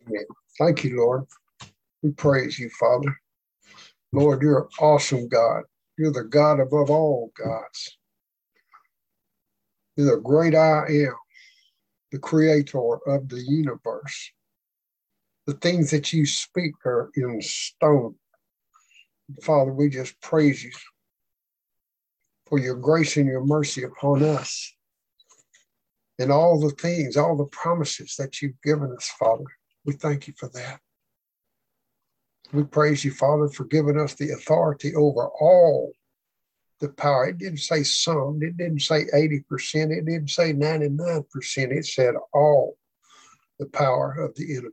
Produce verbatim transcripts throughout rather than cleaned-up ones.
Amen. Thank you, Lord. We praise you, Father. Lord, you're an awesome God. You're the God above all gods. You're the great I am, the creator of the universe. The things that you speak are in stone. Father, we just praise you for your grace and your mercy upon us and all the things, all the promises that you've given us, Father. We thank you for that. We praise you, Father, for giving us the authority over all the power. It didn't say some. It didn't say eighty percent. It didn't say ninety-nine percent. It said all the power of the enemy.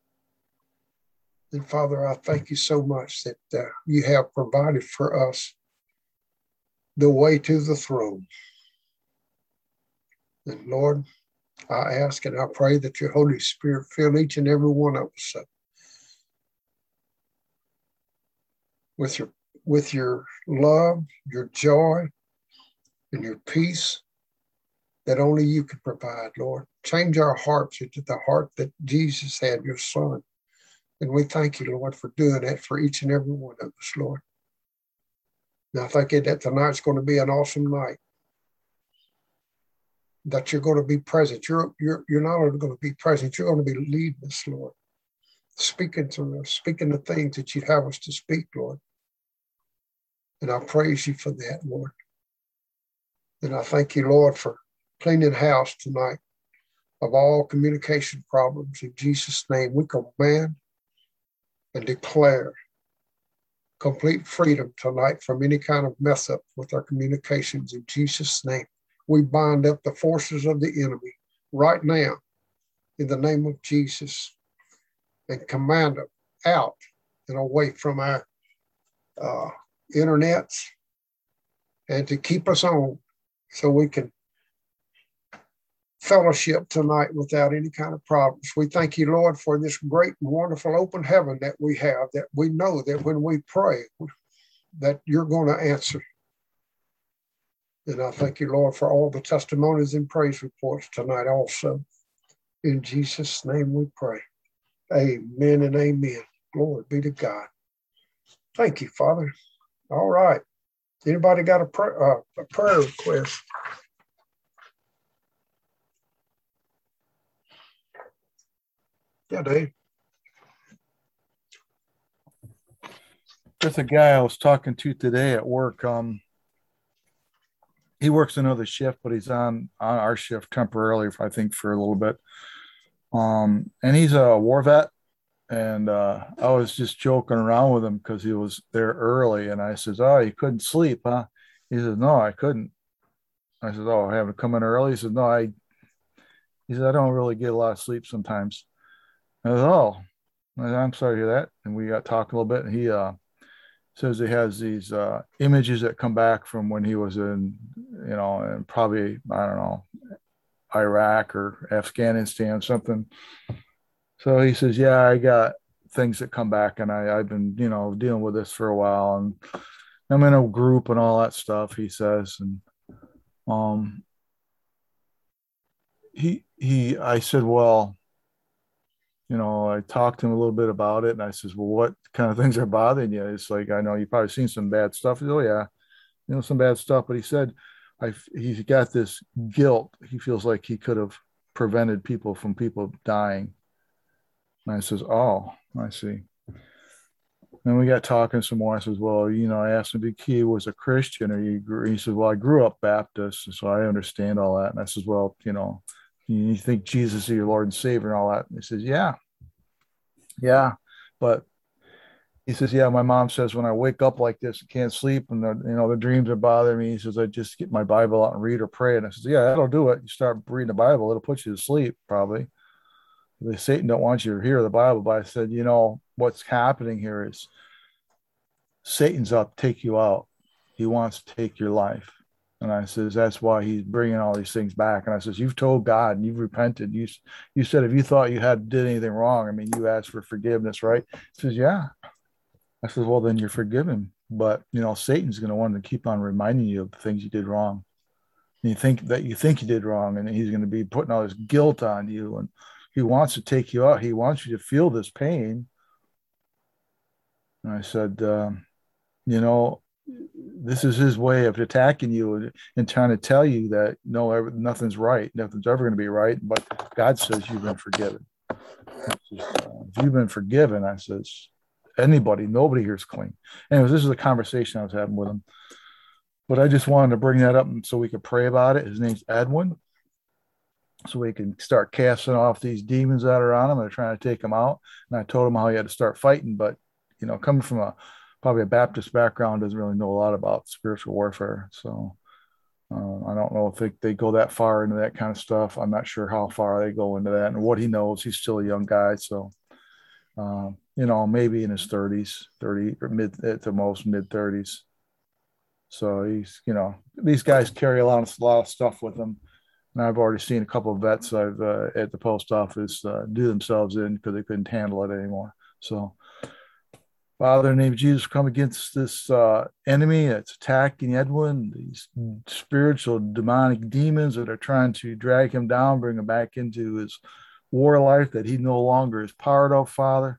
And Father, I thank you so much that uh, you have provided for us the way to the throne. And Lord, I ask and I pray that your Holy Spirit fill each and every one of us up with your, with your love, your joy, and your peace that only you can provide, Lord. Change our hearts into the heart that Jesus had, your Son. And we thank you, Lord, for doing that for each and every one of us, Lord. And I thank you that tonight's going to be an awesome night, that you're going to be present. You're, you're, you're not only going to be present, you're going to be leading us, Lord, speaking to us, speaking the things that you'd have us to speak, Lord. And I praise you for that, Lord. And I thank you, Lord, for cleaning house tonight of all communication problems. In Jesus' name, we command and declare complete freedom tonight from any kind of mess up with our communications. In Jesus' name, we bind up the forces of the enemy right now in the name of Jesus and command them out and away from our uh, internets and to keep us on so we can fellowship tonight without any kind of problems. We thank you, Lord, for this great and wonderful open heaven that we have, that we know that when we pray, that you're going to answer. And I thank you, Lord, for all the testimonies and praise reports tonight also. In Jesus' name we pray. Amen and amen. Glory be to God. Thank you, Father. All right. Anybody got a, pr- uh, a prayer request? Yeah, Dave. There's a guy I was talking to today at work. Um, he works another shift, but he's on on our shift temporarily, I think, for a little bit. Um, and he's a war vet, and uh, I was just joking around with him because he was there early, and I says, "Oh, you couldn't sleep, huh?" He says, "No, I couldn't." I said, "Oh, I have to come in early." He said, "No, I." He said, "I don't really get a lot of sleep sometimes." I said, "Oh." I said, "I'm sorry to hear that." And we got talking a little bit, and he uh, says he has these uh, images that come back from when he was in, you know, and probably, I don't know, Iraq or Afghanistan, something. So he says, "Yeah, I got things that come back, and I, I've been, you know, dealing with this for a while, and I'm in a group and all that stuff," he says. And um, he, he, I said, "Well, you know," I talked to him a little bit about it, and I says, "Well, what kind of things are bothering you?" It's like, "I know you've probably seen some bad stuff." He said, "Oh yeah, you know, some bad stuff." But he said, I, he's got this guilt. He feels like he could have prevented people from people dying. And I says, "Oh, I see." And we got talking some more. I says, "Well, you know," I asked him if he was a Christian or you grew. He says, "Well, I grew up Baptist, so I understand all that." And I says, "Well, you know, you think Jesus is your Lord and Savior and all that?" And he says, "Yeah, yeah." But he says, "Yeah, my mom says when I wake up like this, I can't sleep, and the, you know, the dreams are bothering me." He says, "I just get my Bible out and read or pray." And I says, "Yeah, that'll do it. You start reading the Bible, it'll put you to sleep probably." The Satan don't want you to hear the Bible, but I said, "You know, what's happening here is Satan's up to take you out. He wants to take your life." And I says, "That's why he's bringing all these things back." And I says, "You've told God and you've repented. You, you said if you thought you had did anything wrong, I mean, you asked for forgiveness, right?" He says, "Yeah." I said, "Well, then you're forgiven. But, you know, Satan's going to want to keep on reminding you of the things you did wrong. And you think that you think you did wrong, and he's going to be putting all this guilt on you. And, he wants to take you out. He wants you to feel this pain. And I said, um, you know, this is his way of attacking you and, and trying to tell you that no, every, nothing's right. Nothing's ever going to be right. But God says you've been forgiven. Says, uh, if you've been forgiven, I says, anybody, nobody here is clean. Anyways, this is a conversation I was having with him. But I just wanted to bring that up so we could pray about it. His name's Edwin. So we can start casting off these demons that are on him and trying to take him out. And I told him how he had to start fighting. But, you know, coming from a probably a Baptist background, doesn't really know a lot about spiritual warfare. So uh, I don't know if they, they go that far into that kind of stuff. I'm not sure how far they go into that and what he knows. He's still a young guy. So, uh, you know, maybe in his thirties, thirty or mid at the most mid thirties. So he's, you know, these guys carry a lot of, a lot of stuff with them. And I've already seen a couple of vets I've uh, at the post office uh, do themselves in because they couldn't handle it anymore. So, Father, in the name of Jesus, come against this uh, enemy that's attacking Edwin, these spiritual demonic demons that are trying to drag him down, bring him back into his war life that he no longer is part of, Father.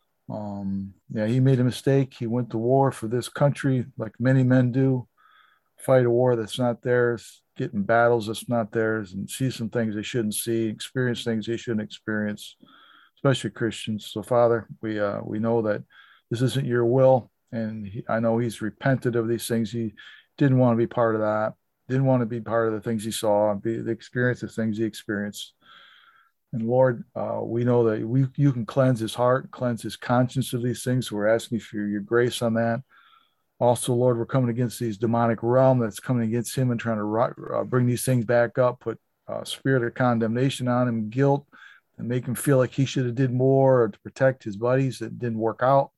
Um, yeah, he made a mistake. He went to war for this country like many men do, fight a war that's not theirs, get in battles that's not theirs, and see some things they shouldn't see, experience things they shouldn't experience, especially Christians. So, Father, we uh, we know that this isn't your will, and he, I know he's repented of these things. He didn't want to be part of that, didn't want to be part of the things he saw and be the experience of things he experienced. And Lord, uh, we know that we you can cleanse his heart, cleanse his conscience of these things. So we're asking for your grace on that. Also, Lord, we're coming against these demonic realm that's coming against him and trying to uh, bring these things back up, put uh, spirit of condemnation on him, guilt, and make him feel like he should have did more or to protect his buddies that didn't work out.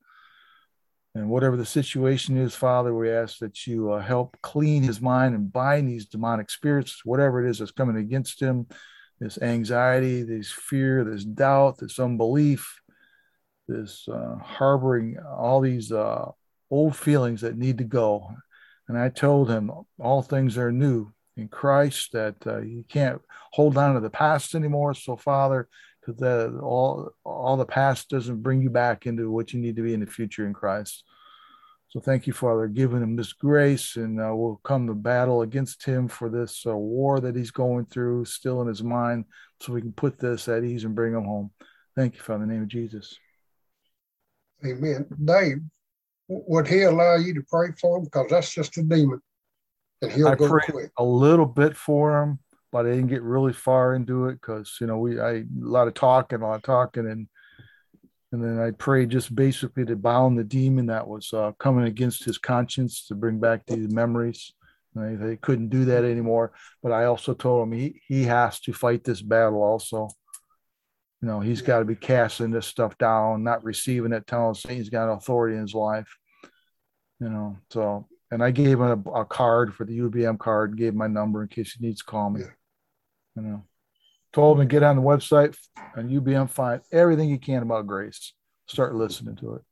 And whatever the situation is, Father, we ask that you uh, help clean his mind and bind these demonic spirits, whatever it is that's coming against him, this anxiety, this fear, this doubt, this unbelief, this uh, harboring all these uh, old feelings that need to go. And I told him all things are new in Christ, that uh, you can't hold on to the past anymore. So, Father, because the, all, all the past doesn't bring you back into what you need to be in the future in Christ. So thank you, Father, giving him this grace, and uh, we'll come to battle against him for this uh, war that he's going through still in his mind, so we can put this at ease and bring him home. Thank you, Father, in the name of Jesus. Amen. Dave, would he allow you to pray for him? Because that's just a demon, and he'll I go prayed quick. a little bit for him, but I didn't get really far into it because, you know, we I a lot of talking, a lot of talking, and And then I prayed just basically to bound the demon that was uh, coming against his conscience, to bring back these memories. And they, they couldn't do that anymore. But I also told him he, he has to fight this battle also. You know, he's got to be casting this stuff down, not receiving it, telling us he's got authority in his life. You know, so, and I gave him a, a card for the U B M card, gave my number in case he needs to call me. Yeah. You know. Told him to get on the website on U B M, find everything you can about grace. Start listening to it.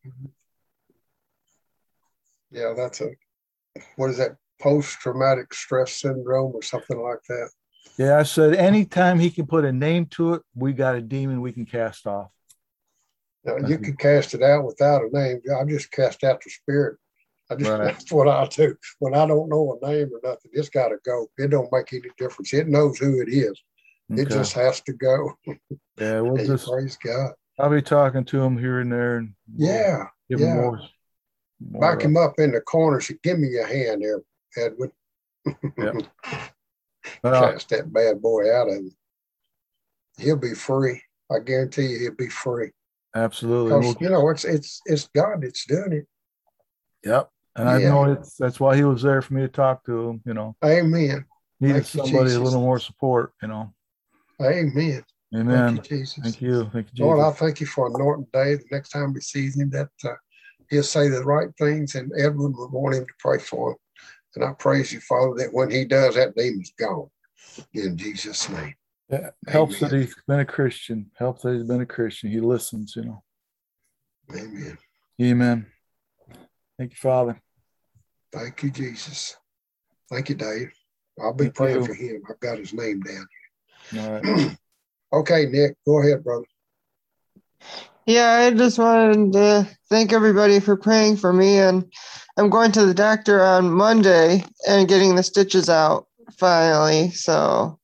Yeah, that's a, what is that, post-traumatic stress syndrome or something like that? Yeah, I said anytime he can put a name to it, we got a demon we can cast off. Now, you can cast it out without a name. I just cast out the spirit. I just, Right. That's what I do. When I don't know a name or nothing, it's got to go. It don't make any difference. It knows who it is. Okay. It just has to go. Yeah, we'll Hey, just praise God. I'll be talking to him here and there, and we'll Yeah, give him yeah. more, more. Back him up in the corner. Say, give me your hand there, Edwin. Yeah. Uh, Cast that bad boy out of him. He'll be free. I guarantee you, he'll be free. absolutely. Because We'll, you know it's it's it's God that's doing it. yep. And I Yeah. know it's that's why he was there for me to talk to him. You know, Amen. needed Thank you, somebody Jesus. a little more support. You know. Amen. Amen. Thank you, Jesus. Thank you. Thank you, Jesus. Lord, I thank you for anointing Dave. The next time we see him, that uh, he'll say the right things, and Edwin will want him to pray for him. And I praise you, Father, that when he does, that demon's gone. In Jesus' name. Yeah, helps Amen. that he's been a Christian. Helps that he's been a Christian. He listens, you know. Amen. Amen. Thank you, Father. Thank you, Jesus. Thank you, Dave. I'll be Thank praying you. for him. I've got his name down All right. here. Okay, Nick, go ahead, brother. Yeah, I just wanted to thank everybody for praying for me, and I'm going to the doctor on Monday and getting the stitches out finally. So,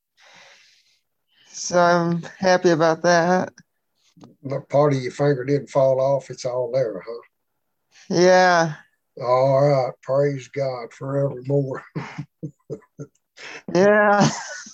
so I'm happy about that. But part of your finger didn't fall off. It's all there, huh? Yeah. All right. Praise God forevermore. Yeah.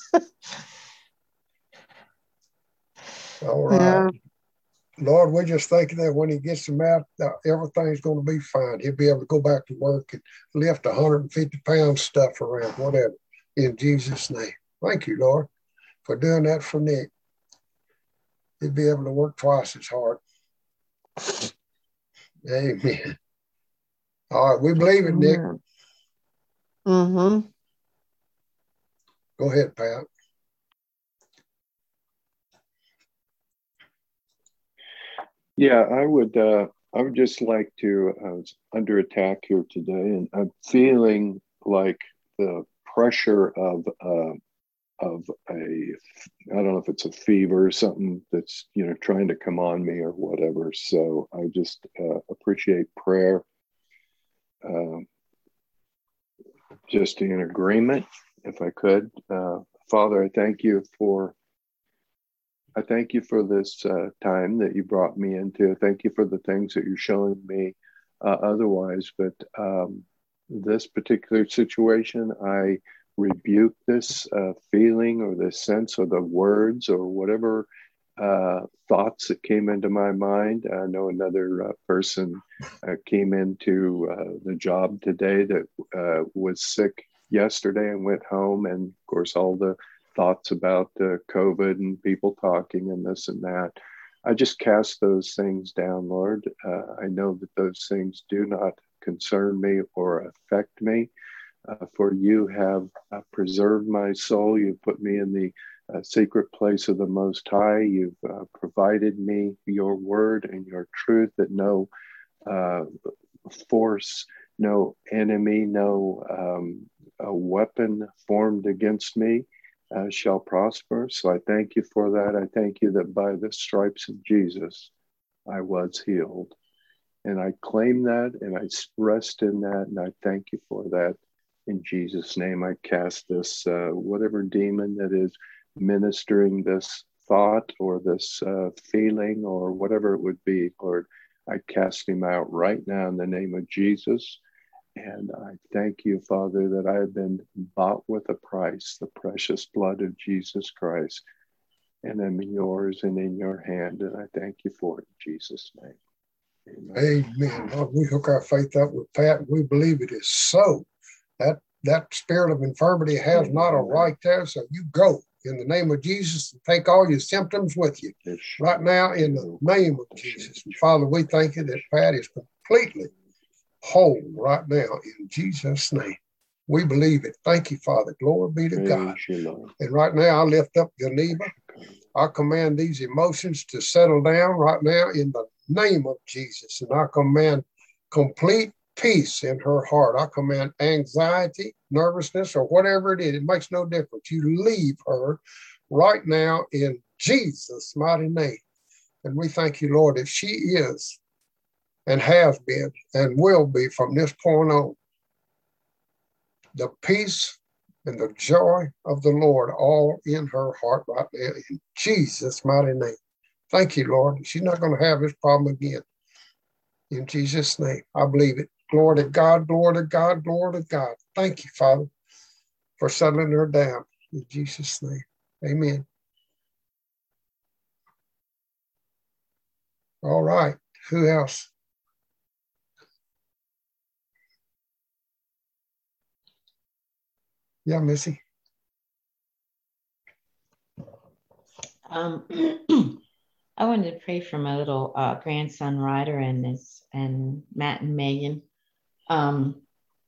All right. Yeah. Lord, we're just thinking that when he gets them out, uh, everything's going to be fine. He'll be able to go back to work and lift one hundred fifty pound stuff around, whatever, in Jesus' name. Thank you, Lord, for doing that for Nick. He'll be able to work twice as hard. Amen. All right, we believe it, Nick. Mm-hmm. Go ahead, Pat. Yeah, I would. Uh, I would just like to. I was under attack here today, and I'm feeling like the pressure of uh, of a. I don't know if it's a fever or something that's you know trying to come on me or whatever. So I just uh, appreciate prayer. Uh, just in agreement, if I could, uh, Father, I thank you for. I thank you for this uh, time that you brought me into. Thank you for the things that you're showing me uh, otherwise. But um, this particular situation, I rebuke this uh, feeling or this sense or the words or whatever uh, thoughts that came into my mind. I know another uh, person uh, came into uh, the job today that uh, was sick yesterday and went home. And of course, all the thoughts about uh, COVID and people talking and this and that. I just cast those things down, Lord. Uh, I know that those things do not concern me or affect me, uh, for you have uh, preserved my soul. You've put me in the uh, secret place of the Most High. You've uh, provided me your word and your truth, that no uh, force, no enemy, no um, a weapon formed against me Uh, shall prosper. So I thank you for that. I thank you that by the stripes of Jesus, I was healed. And I claim that and I rest in that. And I thank you for that. In Jesus' name, I cast this, uh, whatever demon that is ministering this thought or this uh, feeling or whatever it would be, Lord, I cast him out right now in the name of Jesus. And I thank you, Father, that I have been bought with a price, the precious blood of Jesus Christ. And I'm in yours and in your hand. And I thank you for it in Jesus' name. Amen. Amen. Lord, we hook our faith up with Pat, and we believe it is so. That that spirit of infirmity has Amen. Not a right there, so you go in the name of Jesus and take all your symptoms with you right now in the name of Jesus. And Father, we thank you that Pat is completely whole right now in Jesus' name. We believe it. Thank you, Father. Glory be to Praise God. You, and right now, I lift up Geneva. I command these emotions to settle down right now in the name of Jesus. And I command complete peace in her heart. I command anxiety, nervousness, or whatever it is. It makes no difference. You leave her right now in Jesus' mighty name. And we thank you, Lord, that she is and has been and will be from this point on the peace and the joy of the Lord all in her heart right now in Jesus' mighty name. Thank you, Lord. She's not going to have this problem again. In Jesus' name, I believe it. Glory to God, glory to God, glory to God. Thank you, Father, for settling her down. In Jesus' name, amen. All right, who else? Yeah, Missy. Um, I wanted to pray for my little uh, grandson Ryder and his and Matt and Megan. Um,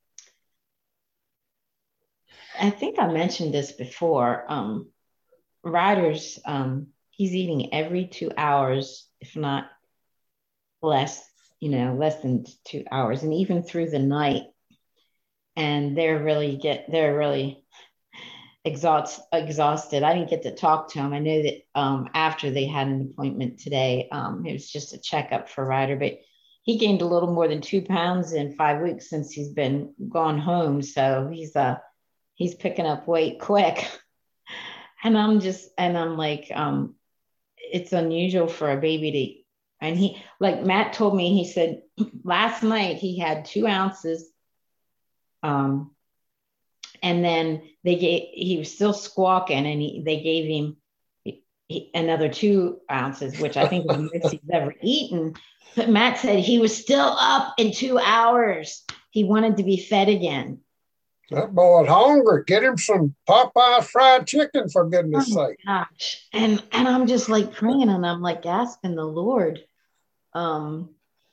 I think I mentioned this before. Um, Ryder's um, he's eating every two hours, if not less. You know, less than two hours, and even through the night. And they're really get they're really exhaust, exhausted. I didn't get to talk to him. I know that um, after they had an appointment today, um, it was just a checkup for Ryder, but he gained a little more than two pounds in five weeks since he's been gone home. So he's uh he's picking up weight quick. And I'm just, and I'm like, um, it's unusual for a baby to, and he, like Matt told me, he said last night he had two ounces. Um, and then they gave, he was still squawking, and he, they gave him he, he, another two ounces, which I think is the most he's ever eaten. But Matt said he was still up in two hours. He wanted to be fed again. That boy's hungry. Get him some Popeyes fried chicken, for goodness Oh sake. gosh. And and I'm just like praying, and I'm like asking the Lord. Um,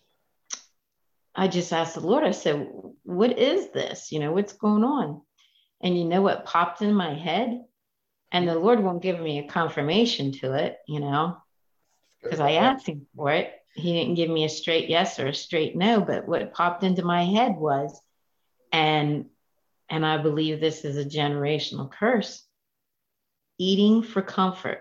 I just asked the Lord, I said, what is this? You know, what's going on? And you know what popped in my head? And the Lord won't give me a confirmation to it, you know, because I asked him for it. He didn't give me a straight yes or a straight no, but what popped into my head was, and and I believe this is a generational curse, eating for comfort.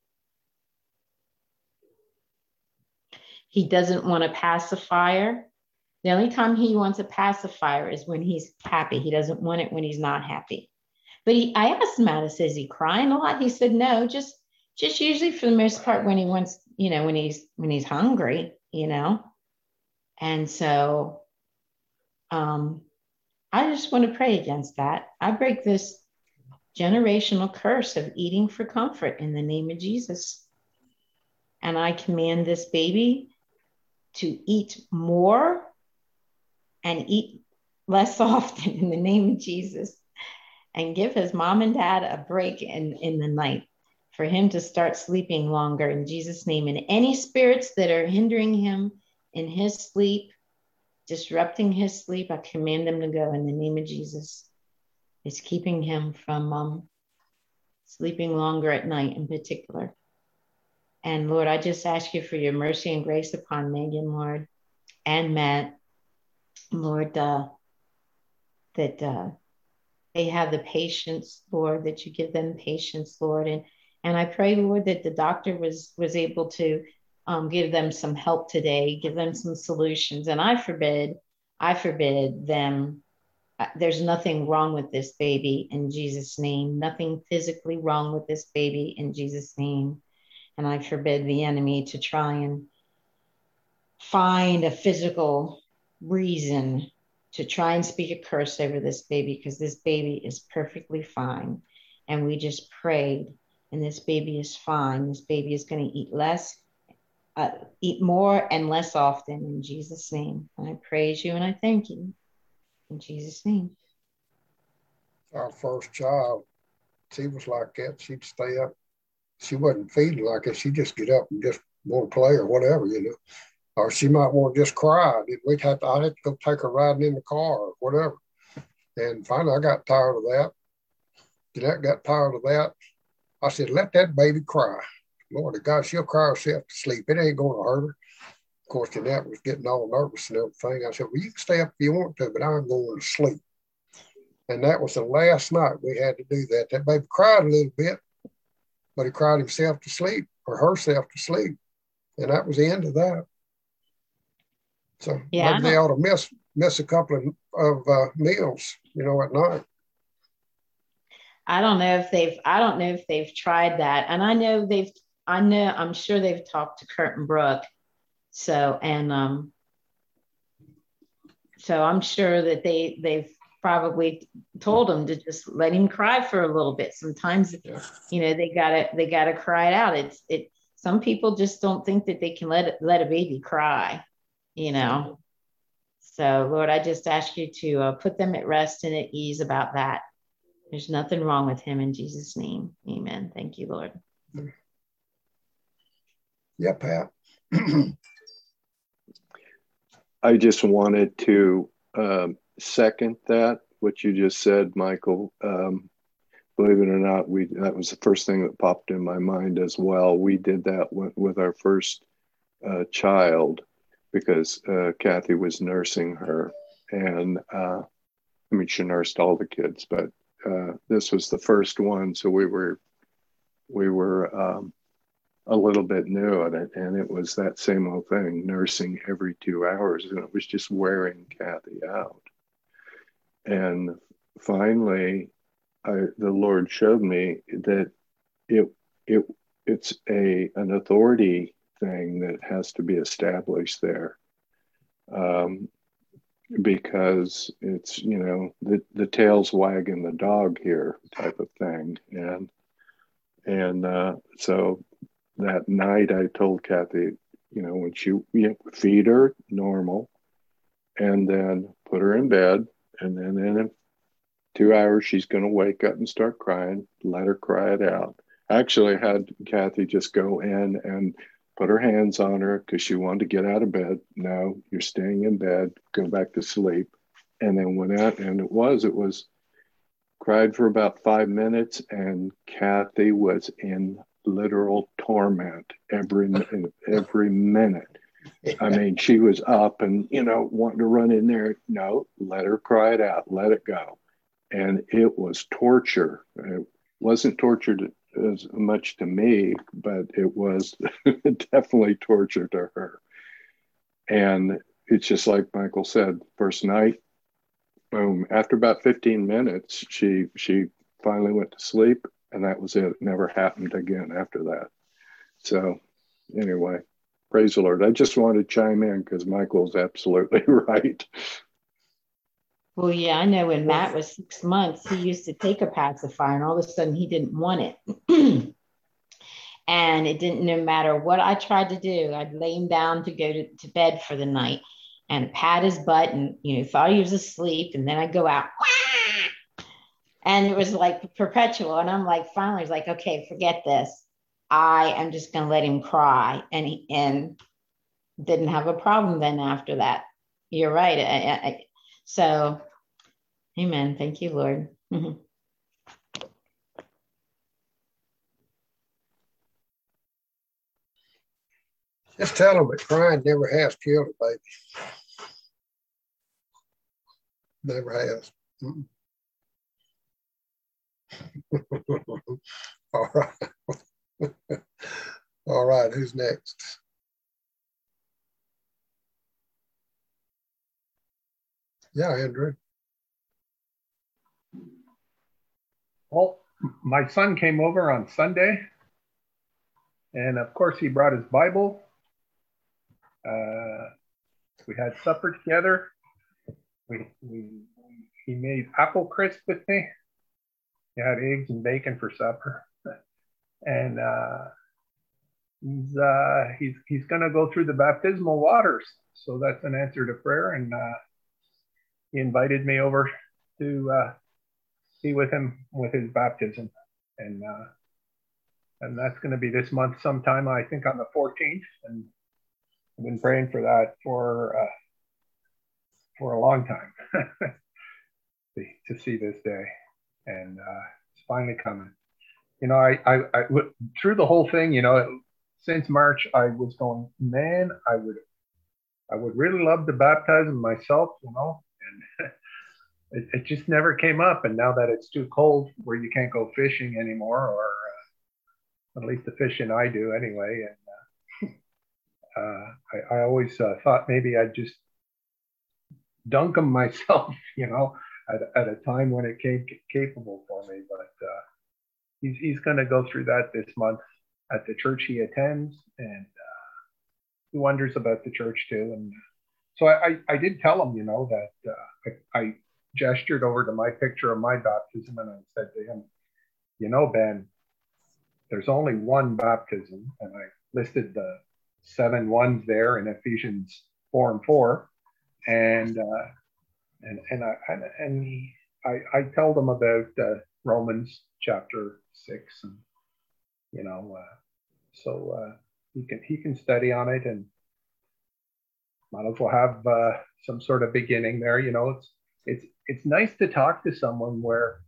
He doesn't want a pacifier. The only time he wants a pacifier is when he's happy. He doesn't want it when he's not happy. But he, I asked him, out, says he crying a lot? He said, no, just, just usually for the most part when he wants, you know, when he's, when he's hungry, you know? And so um, I just want to pray against that. I break this generational curse of eating for comfort in the name of Jesus. And I command this baby to eat more and eat less often in the name of Jesus, and give his mom and dad a break in, in the night for him to start sleeping longer in Jesus' name. And any spirits that are hindering him in his sleep, disrupting his sleep, I command them to go in the name of Jesus. It's keeping him from um, sleeping longer at night in particular. And Lord, I just ask you for your mercy and grace upon Megan, Lord, and Matt, Lord, uh, that uh, they have the patience, Lord, that you give them patience, Lord. And, and I pray, Lord, that the doctor was, was able to um, give them some help today, give them some solutions. And I forbid, I forbid them. Uh, there's nothing wrong with this baby in Jesus' name, nothing physically wrong with this baby in Jesus' name. And I forbid the enemy to try and find a physical reason to try and speak a curse over this baby, because this baby is perfectly fine. And we just prayed, and this baby is fine. This baby is going to eat less, uh, eat more and less often in Jesus' name. And I praise you and I thank you in Jesus' name. Our first child, she was like that. She'd stay up. She wasn't feeding like that. She'd just get up and just want to play or whatever, you know. Or she might want to just cry. We'd have to, I'd have to go take her riding in the car or whatever. And finally, I got tired of that. Jeanette got tired of that. I said, let that baby cry. Lord of God, she'll cry herself to sleep. It ain't going to hurt her. Of course, Jeanette was getting all nervous and everything. I said, well, you can stay up if you want to, but I'm going to sleep. And that was the last night we had to do that. That baby cried a little bit, but he cried himself to sleep or herself to sleep. And that was the end of that. So yeah, maybe they ought to miss miss a couple of, of uh, meals, you know, at night. I don't know if they've, I don't know if they've tried that. And I know they've, I know, I'm sure they've talked to Kurt and Brooke. So, and um, so I'm sure that they, they've probably told him to just let him cry for a little bit. Sometimes, yeah. you know, they gotta, they gotta cry it out. It's, it, some people just don't think that they can let, let a baby cry, you know? So Lord, I just ask you to uh, put them at rest and at ease about that. There's nothing wrong with him in Jesus' name. Amen. Thank you, Lord. Yeah, Pat. I just wanted to um, second that, what you just said, Michael. Um, believe it or not, we that was the first thing that popped in my mind as well. We did that with, with our first uh, child because uh, Kathy was nursing her. And uh, I mean, she nursed all the kids, but uh, this was the first one, so we were we were um, a little bit new at it, and it was that same old thing, nursing every two hours, and it was just wearing Kathy out. And finally, I, the Lord showed me that it it it's a an authority thing that has to be established there, um, because it's, you know, the the tail's wagging the dog here type of thing, and and uh, so that night I told Kathy, you know, when she, you know, feed her normal, and then put her in bed, and then in two hours she's going to wake up and start crying. Let her cry it out. I actually had Kathy just go in and put her hands on her because she wanted to get out of bed. No, you're staying in bed. Go back to sleep. And then went out, and it was it was cried for about five minutes, and Kathy was in literal torment every every minute. I mean, she was up and, you know, wanting to run in there. No, let her cry it out. Let it go. And it was torture. It wasn't torture to, as much to me, but it was definitely torture to her. And it's just like Michael said, first night, boom. After about fifteen minutes, she she finally went to sleep, and that was it. It never happened again after that. So anyway, praise the Lord. I just wanted to chime in because Michael's absolutely right. Well, yeah, I know when Matt was six months, he used to take a pacifier, and all of a sudden he didn't want it. And it didn't, no matter what I tried to do, I'd lay him down to go to, to bed for the night and pat his butt, and, you know, thought he was asleep. And then I'd go out. And it was like perpetual. And I'm like, finally, he's like, okay, forget this. I am just going to let him cry. And he and didn't have a problem then after that. You're right. I, I, so, amen. Thank you, Lord. Mm-hmm. Just tell them that crying never has killed a baby. Never has. Mm-mm. All right. All right. Who's next? Yeah, Andrew. Well, my son came over on Sunday, and of course he brought his Bible. Uh, we had supper together. We, we he made apple crisp with me. He had eggs and bacon for supper, and uh, he's uh, he's he's going to go through the baptismal waters. So that's an answer to prayer, and uh, he invited me over to uh, be with him with his baptism, and uh, and that's going to be this month sometime. I think on the fourteenth, and I've been praying for that for uh, for a long time to see this day, and uh, it's finally coming. You know, I, I, I through the whole thing, you know, since March, I was going, man, I would, I would really love to baptize myself, you know, and it, it just never came up. And now that it's too cold, where you can't go fishing anymore, or uh, at least the fishing I do anyway, and Uh, I, I always uh, thought maybe I'd just dunk them myself, you know, at, at a time when it came capable for me. But uh, he's, he's going to go through that this month at the church he attends, and uh, he wonders about the church too. And so I, I, I did tell him, you know, that uh, I, I gestured over to my picture of my baptism, and I said to him, you know, Ben, there's only one baptism. And I listed the seven ones there in Ephesians four and four, and uh, and and I and, and he, I I told them about uh, Romans chapter six, and you know, uh, so uh, he can he can study on it, and might as well have uh, some sort of beginning there. You know, it's it's it's nice to talk to someone where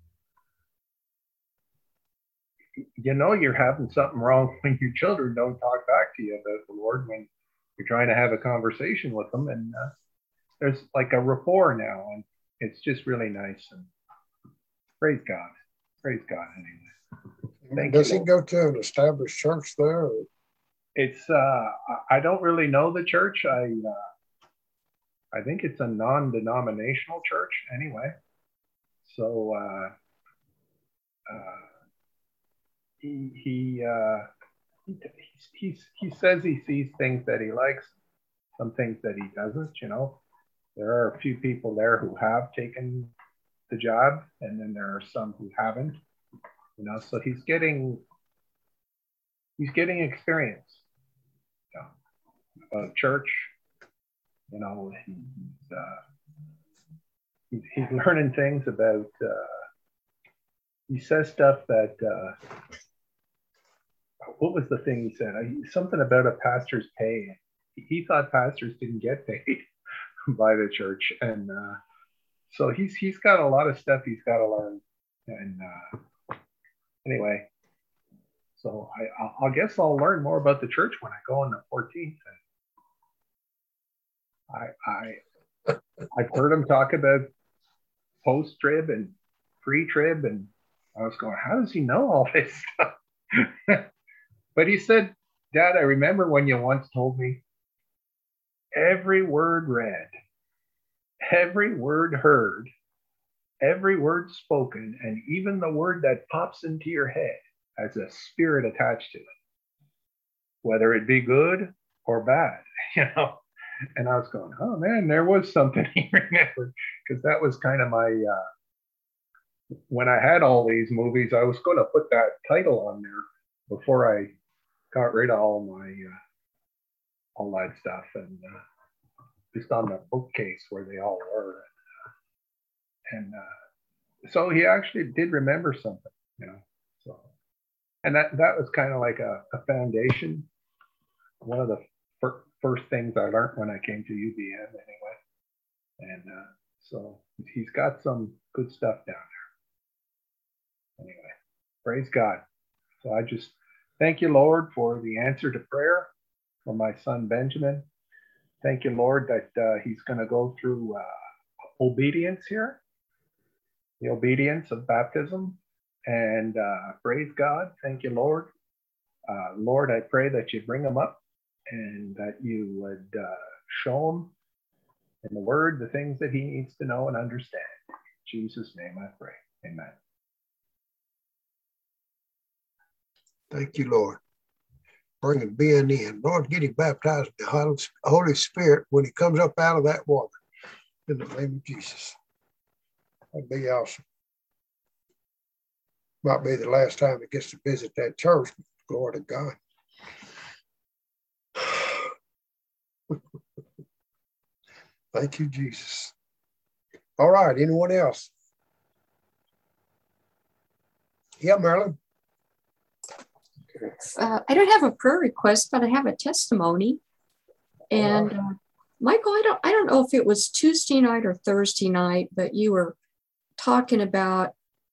you know you're having something wrong when your children don't talk back to you about the Lord when you're trying to have a conversation with them, and uh, there's like a rapport now, and it's just really nice. And praise God. Praise God anyway. Thank Does you, he go to an established church there? Or? It's uh, I don't really know the church. I uh, I think it's a non-denominational church anyway. So uh, uh, he he, uh, he he he says he sees things that he likes, some things that he doesn't. You know, there are a few people there who have taken the job, and then there are some who haven't. You know, so he's getting he's getting experience. You know, about church. You know, he's uh, he's, he's learning things about. Uh, he says stuff that. Uh, what was the thing he said? Something about a pastor's pay. He thought pastors didn't get paid by the church, and uh, so he's he's got a lot of stuff he's got to learn. And uh, anyway, so I I guess I'll learn more about the church when I go on the fourteenth. I I I've heard him talk about post trib and pre trib, and I was going, how does he know all this stuff? But he said, Dad, I remember when you once told me, every word read, every word heard, every word spoken, and even the word that pops into your head has a spirit attached to it, whether it be good or bad, you know. And I was going, oh man, there was something he remembered, because that was kind of my, uh, when I had all these movies, I was going to put that title on there before I got rid of all my, uh, all that stuff, and uh, just on the bookcase where they all were. And uh, so he actually did remember something, you know. So, and that, that was kind of like a, a foundation. One of the fir- first things I learned when I came to U B M anyway. And uh, so he's got some good stuff down there. Anyway, praise God. So I just thank you, Lord, for the answer to prayer for my son, Benjamin. Thank you, Lord, that uh, he's going to go through uh, obedience here, the obedience of baptism. And uh, praise God. Thank you, Lord. Uh, Lord, I pray that you bring him up and that you would uh, show him in the word the things that he needs to know and understand. In Jesus' name I pray. Amen. Thank you, Lord. Bring him Ben in. Lord, get him baptized in the Holy Spirit when he comes up out of that water. In the name of Jesus. That'd be awesome. Might be the last time he gets to visit that church. Glory to God. Thank you, Jesus. All right, anyone else? Yeah, Marilyn. Uh, I don't have a prayer request, but I have a testimony. And uh, Michael, I don't, I don't know if it was Tuesday night or Thursday night, but you were talking about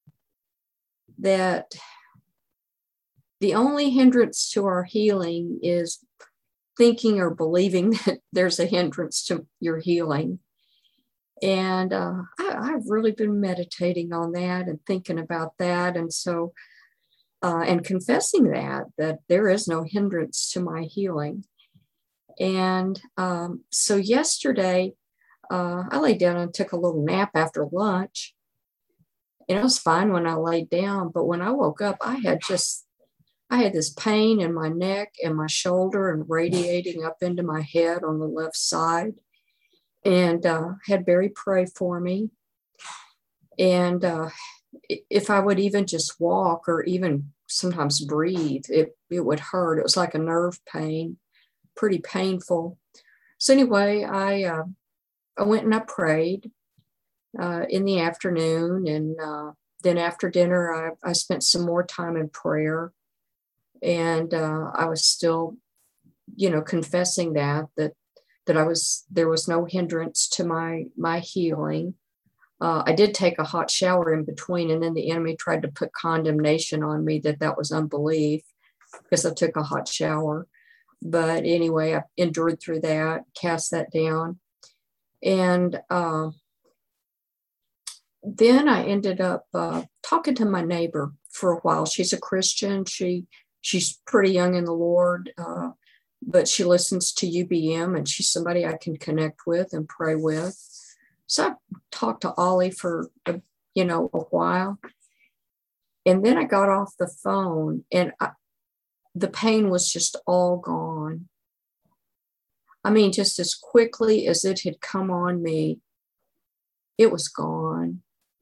that the only hindrance to our healing is thinking or believing that there's a hindrance to your healing. And uh, I, I've really been meditating on that and thinking about that. And so, uh, and confessing that, that there is no hindrance to my healing. And um, so yesterday, uh, I laid down and took a little nap after lunch. And it was fine when I laid down, but when I woke up, I had just, I had this pain in my neck and my shoulder and radiating up into my head on the left side. And uh, had Barry pray for me. And uh, if I would even just walk or even sometimes breathe, it, it would hurt. It was like a nerve pain, pretty painful. So anyway, I, uh, I went and I prayed uh, in the afternoon. And uh, then after dinner, I, I spent some more time in prayer. And uh, I was still, you know, confessing that, that, that I was, there was no hindrance to my, my healing. Uh, I did take a hot shower in between, and then the enemy tried to put condemnation on me that that was unbelief because I took a hot shower. But anyway, I endured through that, cast that down. And uh, then I ended up uh, talking to my neighbor for a while. She's a Christian. She she's pretty young in the Lord, uh, but she listens to U B M, and she's somebody I can connect with and pray with. So I talked to Ollie for a, you know a while, and then I got off the phone, and I, the pain was just all gone. I mean, just as quickly as it had come on me, it was gone.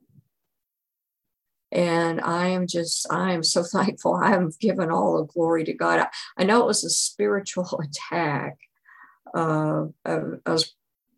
And I am just, I am so thankful. I have given all the glory to God. I, I know it was a spiritual attack. Uh, I, I was,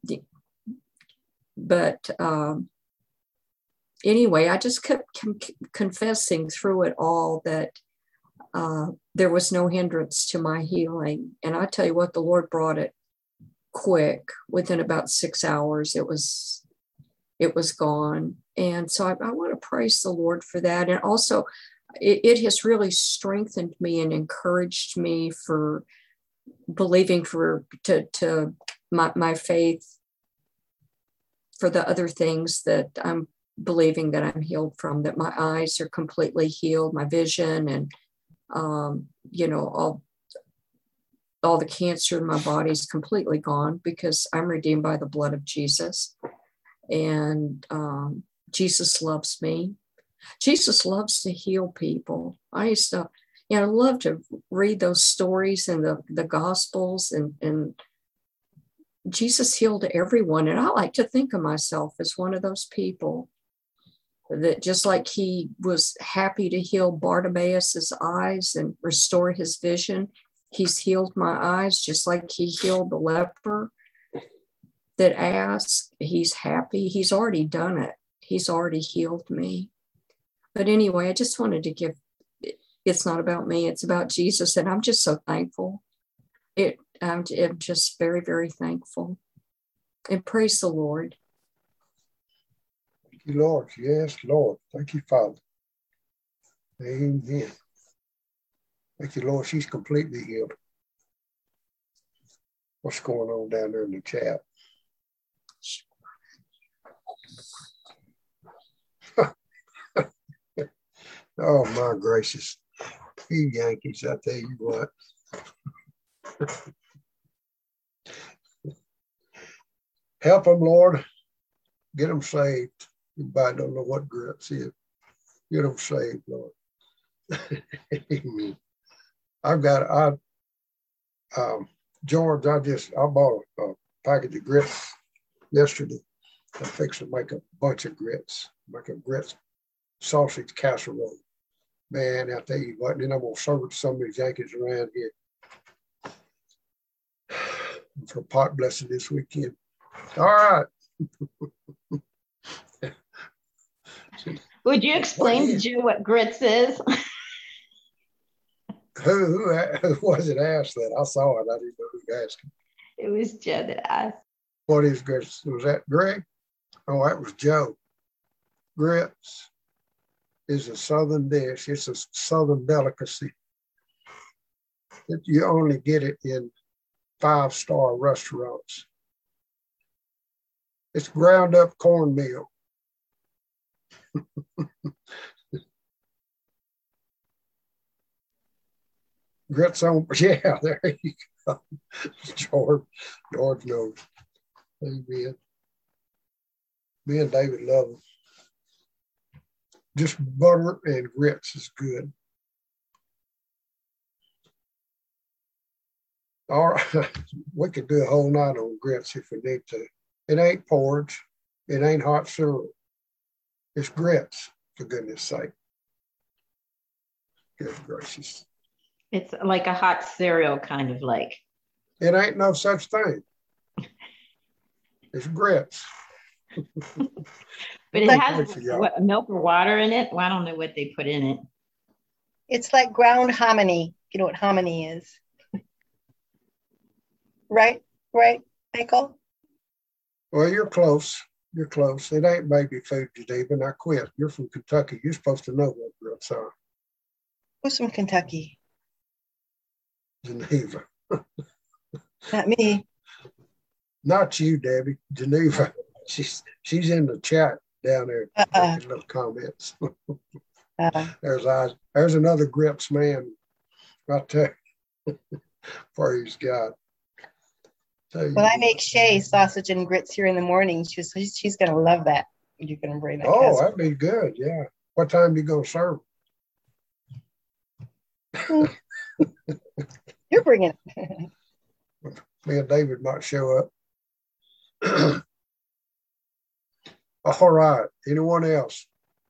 but um, anyway, I just kept com- confessing through it all that uh, there was no hindrance to my healing. And I tell you what, the Lord brought it quick. Within about six hours, it was it was gone. And so I, I want to praise the Lord for that. And also, it, it has really strengthened me and encouraged me for believing for to to my, my faith for the other things that I'm believing that I'm healed from, that my eyes are completely healed, my vision, and um, you know, all all the cancer in my body is completely gone because I'm redeemed by the blood of Jesus. And um, Jesus loves me. Jesus loves to heal people. I used to, you know, love to read those stories in the, the Gospels, and, and Jesus healed everyone. And I like to think of myself as one of those people that, just like he was happy to heal Bartimaeus's eyes and restore his vision, he's healed my eyes, just like he healed the leper that asked. He's happy. He's already done it. He's already healed me. But anyway, I just wanted to give, it's not about me, it's about Jesus. And I'm just so thankful. It, I'm, I'm just very, very thankful. And praise the Lord. Thank you, Lord. Yes, Lord. Thank you, Father. Amen. Thank you, Lord. She's completely healed. What's going on down there in the chat? Oh, my gracious. You Yankees, I tell you what. Help them, Lord. Get them saved. Everybody don't know what grits is. Get them saved, Lord. Amen. I've got, I, um, George, I just, I bought a, a package of grits yesterday. I'm fixing to make a bunch of grits, make a grits sausage casserole. Man, I tell you what, then I'm going to serve it to some of these Yankees around here for pot blessing this weekend. All right. Would you explain to Joe what grits is? Who, who, who was it asked that? I saw it. I didn't know who asked it. It was Joe that asked. What is grits? Was that Greg? Oh, that was Joe. Grits is a Southern dish. It's a Southern delicacy. It, you only get it in five-star restaurants. It's ground up cornmeal. Grits on, yeah, there you go. George, George knows. Amen. Me and David love them. Just butter and grits is good. All right, we could do a whole night on grits if we need to. It ain't porridge. It ain't hot syrup. It's grits, for goodness sake. Good gracious. It's like a hot cereal, kind of like. It ain't no such thing. It's grits. But it has what, milk or water in it. Well, I don't know what they put in it. It's like ground hominy. You know what hominy is? Right? Right, Michael? Well, you're close. You're close. It ain't baby food, Geneva. I quit. You're from Kentucky. You're supposed to know what grits are. Who's from Kentucky? Geneva. Not me. Not you, Debbie. Geneva. She's she's in the chat down there Uh-uh. making little comments. Uh, There's eyes. There's another Grips man right there. Praise God. Tell you when I what. make Shay sausage and grits here in the morning, she's she's, she's gonna love that. You're gonna bring that. Oh, casserole. that'd be good. Yeah. What time do you go serve? You're bringing it. Me and David might show up. All right. Anyone else?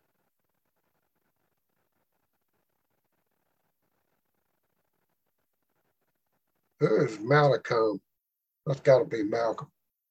Who is Malcolm? That's got to be Malcolm.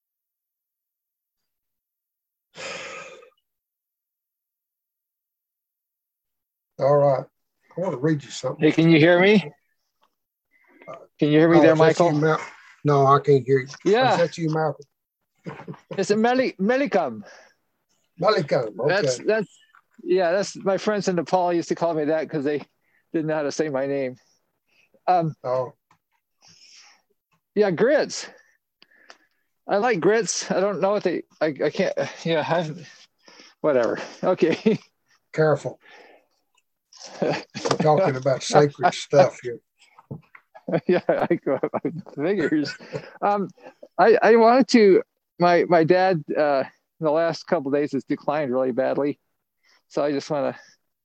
All right. I want to read you something. Hey, can you hear me? Can you hear me Oh, there, is that Michael? you, Mal- no, I can't hear you. Yeah. Is that you, Malcolm? It's a Meli Melikam. Malcolm. Okay. That's that's yeah. That's my friends in Nepal used to call me that because they didn't know how to say my name. Um. Oh. Yeah, grits. I like grits. I don't know what they. I I can't. Yeah. I, whatever. Okay. Careful. We're talking about sacred stuff here. Yeah, I go figures. Um, I I wanted to. My my dad uh, in the last couple of days has declined really badly, so I just want to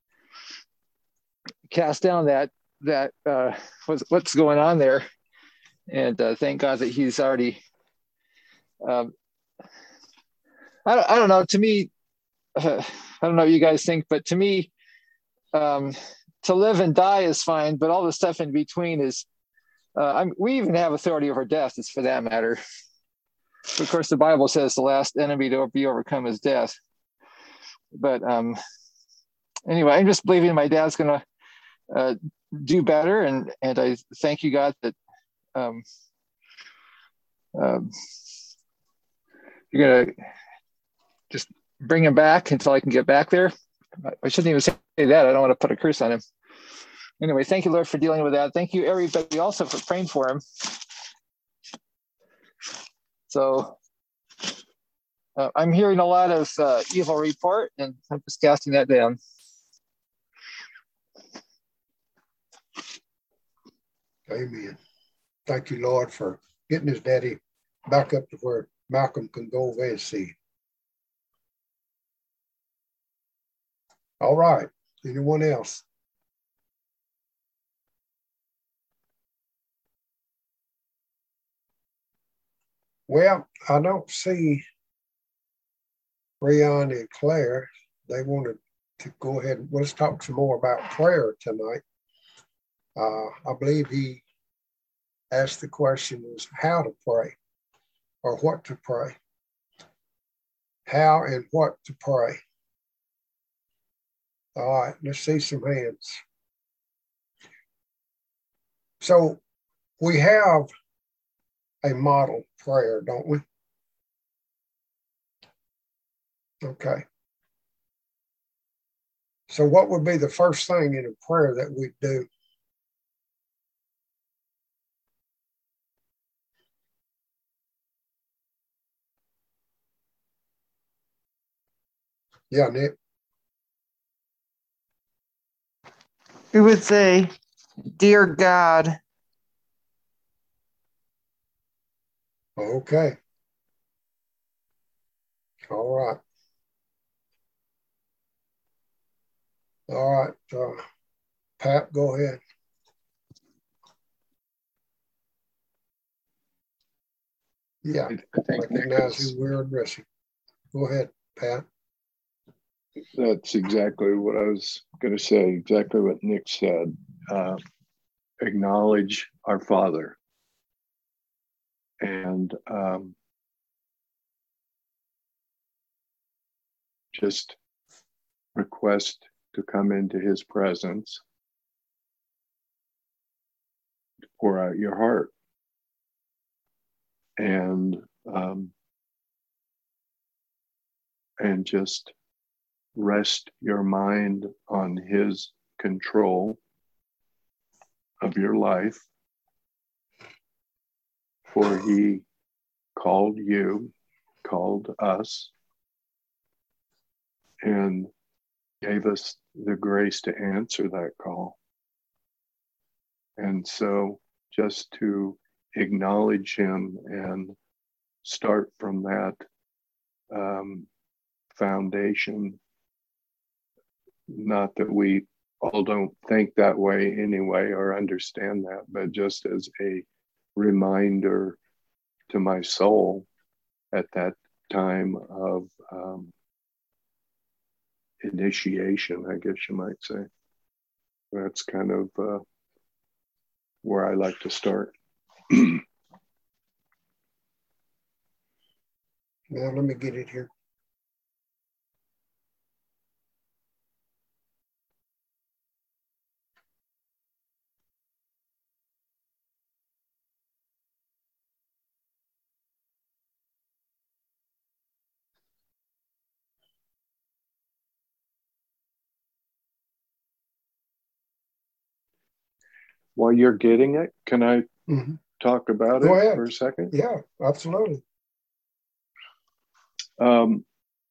cast down that that uh, what's what's going on there, and uh, thank God that he's already. Um, I don't I don't know. To me, uh, I don't know what you guys think, but to me, um, to live and die is fine, but all the stuff in between is. Uh, I'm, we even have authority over death, is for that matter. Of course, the Bible says the last enemy to be overcome is death. But um, anyway, I'm just believing my dad's going to uh, do better, and and I thank you, God, that um, um, you're going to just bring him back until I can get back there. I shouldn't even say that. I don't want to put a curse on him. Anyway, thank you, Lord, for dealing with that. Thank you, everybody, also for praying for him. So uh, I'm hearing a lot of uh, evil report, and I'm just casting that down. Amen. Thank you, Lord, for getting his daddy back up to where Malcolm can go over and see. All right. Anyone else? Well, I don't see Rion and Claire. They wanted to go ahead and let's talk some more about prayer tonight. Uh, I believe he asked the question is how to pray or what to pray. How and what to pray. All right, let's see some hands. So we have a model prayer, don't we? Okay. So what would be the first thing in a prayer that we do? Yeah, Nick. We would say, "Dear God." Okay. All right. All right. Uh, Pat, go ahead. Yeah. I think Recognize who we're addressing. Go ahead, Pat. That's exactly what I was going to say, exactly what Nick said. Uh, acknowledge our Father. And um, just request to come into his presence, to pour out your heart. And um, and just rest your mind on his control of your life, for he called you, called us and gave us the grace to answer that call. And so just to acknowledge him and start from that um, foundation, not that we all don't think that way anyway or understand that, but just as a reminder to my soul at that time of um, initiation, I guess you might say. That's kind of uh, where I like to start. Now, let me get it here. While you're getting it, can I mm-hmm. talk about Go it ahead. for a second? Yeah, absolutely. Um,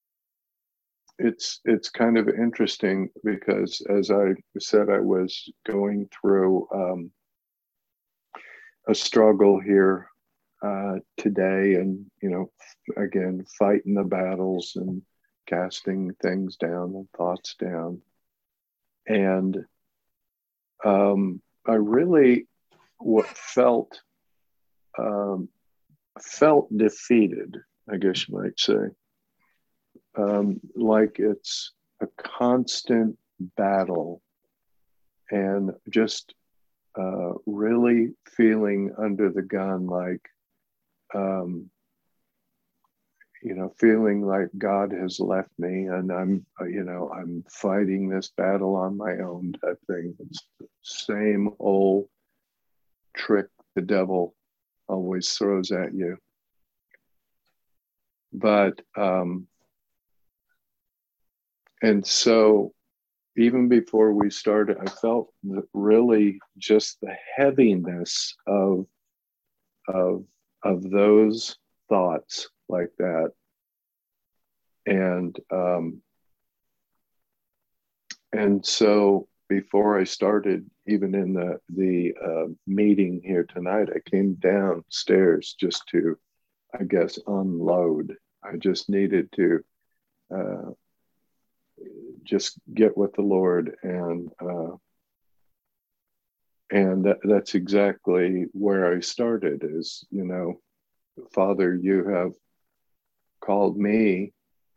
it's it's kind of interesting because, as I said, I was going through um, a struggle here uh, today, and you know, again, fighting the battles and casting things down and thoughts down, and um, I really what felt um, felt defeated, I guess you might say. Um, like it's a constant battle, and just uh, really feeling under the gun, like, um, you know, feeling like God has left me, and I'm, you know, I'm fighting this battle on my own type thing. It's the same old trick the devil always throws at you. But, um, and so even before we started, I felt really just the heaviness of, of, of those thoughts like that. And, um, and so before I started, even in the, the uh, meeting here tonight, I came downstairs just to, I guess, unload. I just needed to uh, just get with the Lord, and uh, and that, that's exactly where I started. Is, you know, Father, you have called me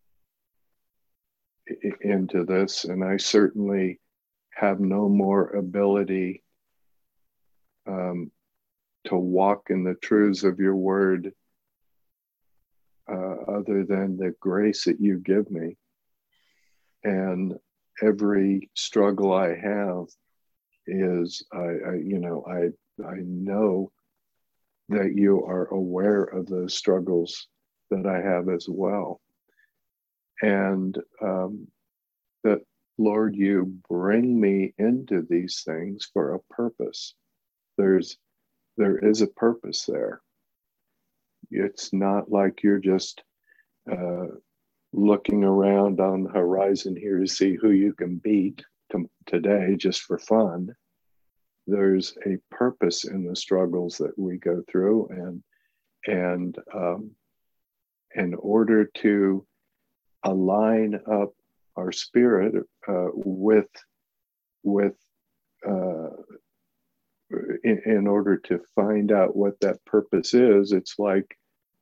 into this, and I certainly have no more ability um, to walk in the truths of your word uh, other than the grace that you give me. And every struggle I have is, I, I you know, I I know that you are aware of those struggles that I have as well. And um, that, Lord, you bring me into these things for a purpose. There's, there is a purpose there. It's not like you're just uh, looking around on the horizon here to see who you can beat to, today just for fun. There's a purpose in the struggles that we go through, and and um, in order to align up our spirit uh, with with uh, in, in order to find out what that purpose is, it's like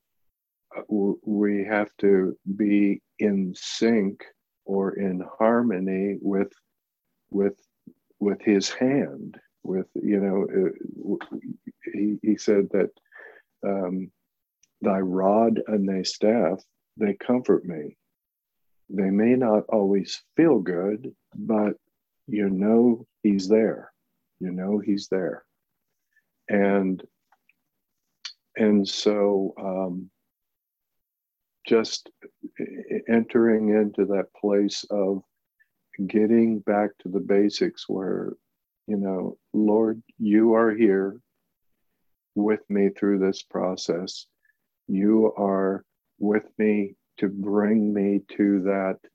we have to be in sync or in harmony with with with his hand. With, you know, he, he said that um, thy rod and thy staff, they comfort me. They may not always feel good, but you know he's there. You know he's there. And and so um, just entering into that place of getting back to the basics where, you know, Lord, you are here with me through this process. You are with me to bring me to that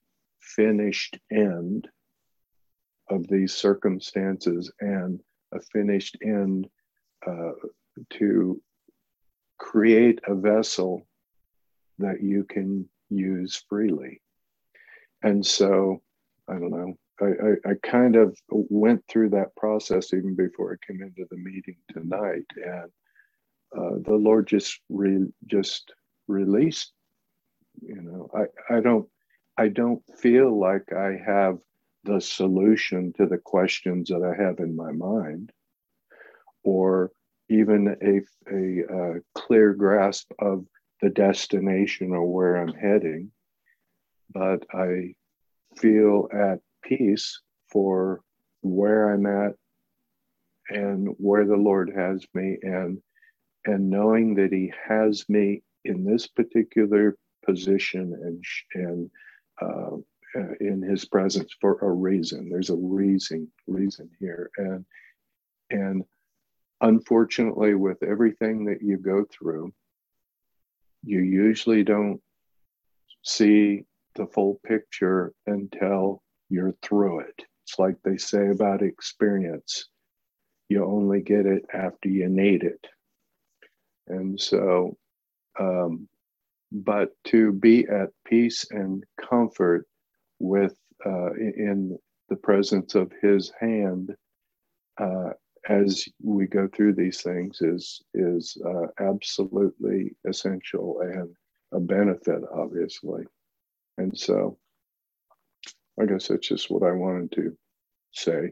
finished end of these circumstances and a finished end uh, to create a vessel that you can use freely. And so, I don't know, I, I, I kind of went through that process even before I came into the meeting tonight. And uh, the Lord just re, just released, you know, I, I don't, I don't feel like I have the solution to the questions that I have in my mind, or even a, a, a clear grasp of the destination or where I'm heading, but I feel at peace for where I'm at and where the Lord has me, and and knowing that He has me in this particular position and and uh, in His presence for a reason. There's a reason reason here, and and unfortunately, with everything that you go through, you usually don't see the full picture until you're through it. It's like they say about experience. You only get it after you need it. And so, um, but to be at peace and comfort with, uh, in the presence of His hand, uh, as we go through these things is, is uh, absolutely essential and a benefit, obviously. And so I guess that's just what I wanted to say.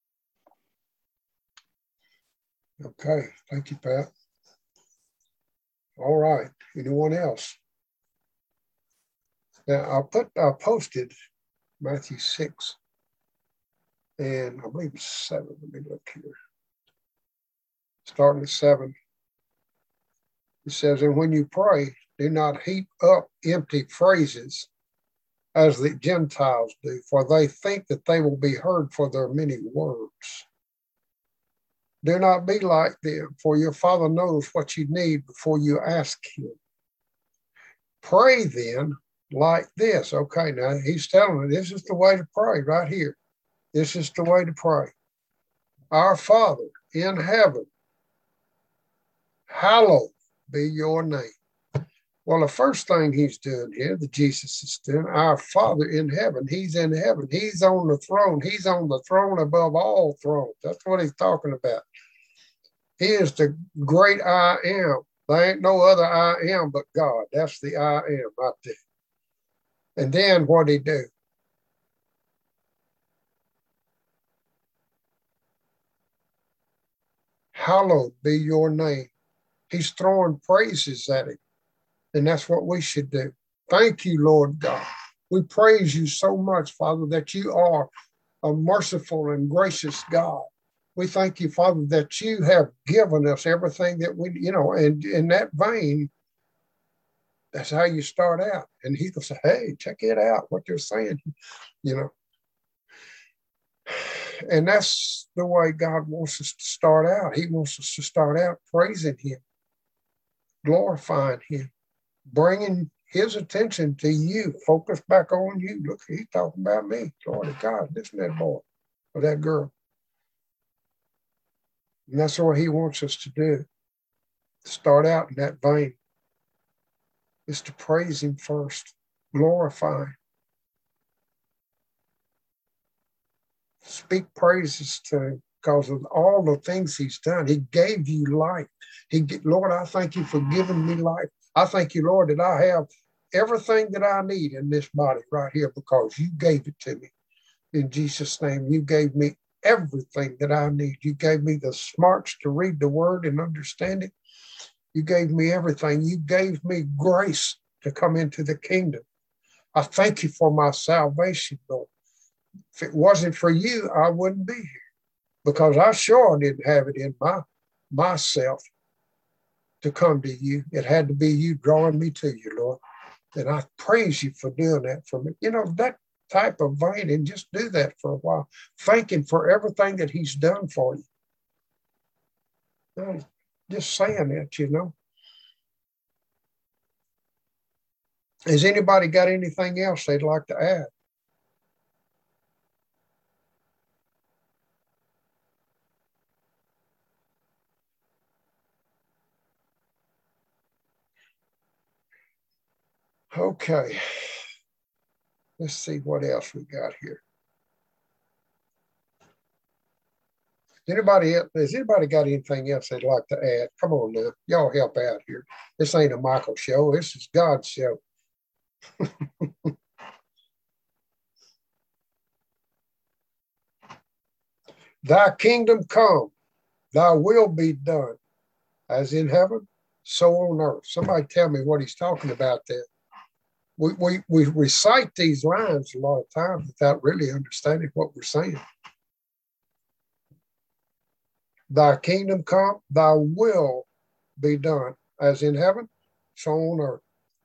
Okay, thank you, Pat. All right, anyone else? Now I put, I posted Matthew six, and I believe it's seven. Let me look here. Starting at seven, it says, "And when you pray, do not heap up empty phrases as the Gentiles do, for they think that they will be heard for their many words. Do not be like them, for your Father knows what you need before you ask Him. Pray then like this." Okay, now He's telling me this is the way to pray right here. This is the way to pray. "Our Father in heaven, hallowed be your name." Well, the first thing He's doing here, that Jesus is doing, our Father in heaven, He's in heaven. He's on the throne. He's on the throne above all thrones. That's what He's talking about. He is the great I am. There ain't no other I am but God. That's the I am right there. And then what He do? Hallowed be your name. He's throwing praises at Him. And that's what we should do. Thank you, Lord God. We praise you so much, Father, that you are a merciful and gracious God. We thank you, Father, that you have given us everything that we, you know, and in that vein, that's how you start out. And He will say, "Hey, check it out, what you're saying," you know. And that's the way God wants us to start out. He wants us to start out praising Him, glorifying Him, bringing His attention to you, focus back on you. Look, He's talking about me. Glory to God. Listen to that boy or that girl. And that's what He wants us to do. Start out in that vein. Is to praise Him first, glorify Him. Speak praises to Him because of all the things He's done. He gave you life. He, Lord, I thank you for giving me life. I thank you, Lord, that I have everything that I need in this body right here because you gave it to me. In Jesus' name, you gave me everything that I need. You gave me the smarts to read the word and understand it. You gave me everything. You gave me grace to come into the kingdom. I thank you for my salvation, Lord. If it wasn't for you, I wouldn't be here because I sure didn't have it in my myself to come to you. It had to be you drawing me to you, Lord. And I praise you for doing that for me. You know, that type of vein, and just do that for a while. Thank Him for everything that He's done for you. I'm just saying that, you know. Has anybody got anything else they'd like to add? Okay. Let's see what else we got here. Anybody else, has anybody got anything else they'd like to add? Come on now. Y'all help out here. This ain't a Michael show. This is God's show. Thy kingdom come, thy will be done, as in heaven, so on earth. Somebody tell me what he's talking about there. We, we, we recite these lines a lot of times without really understanding what we're saying. Thy kingdom come, thy will be done, as in heaven, so on earth.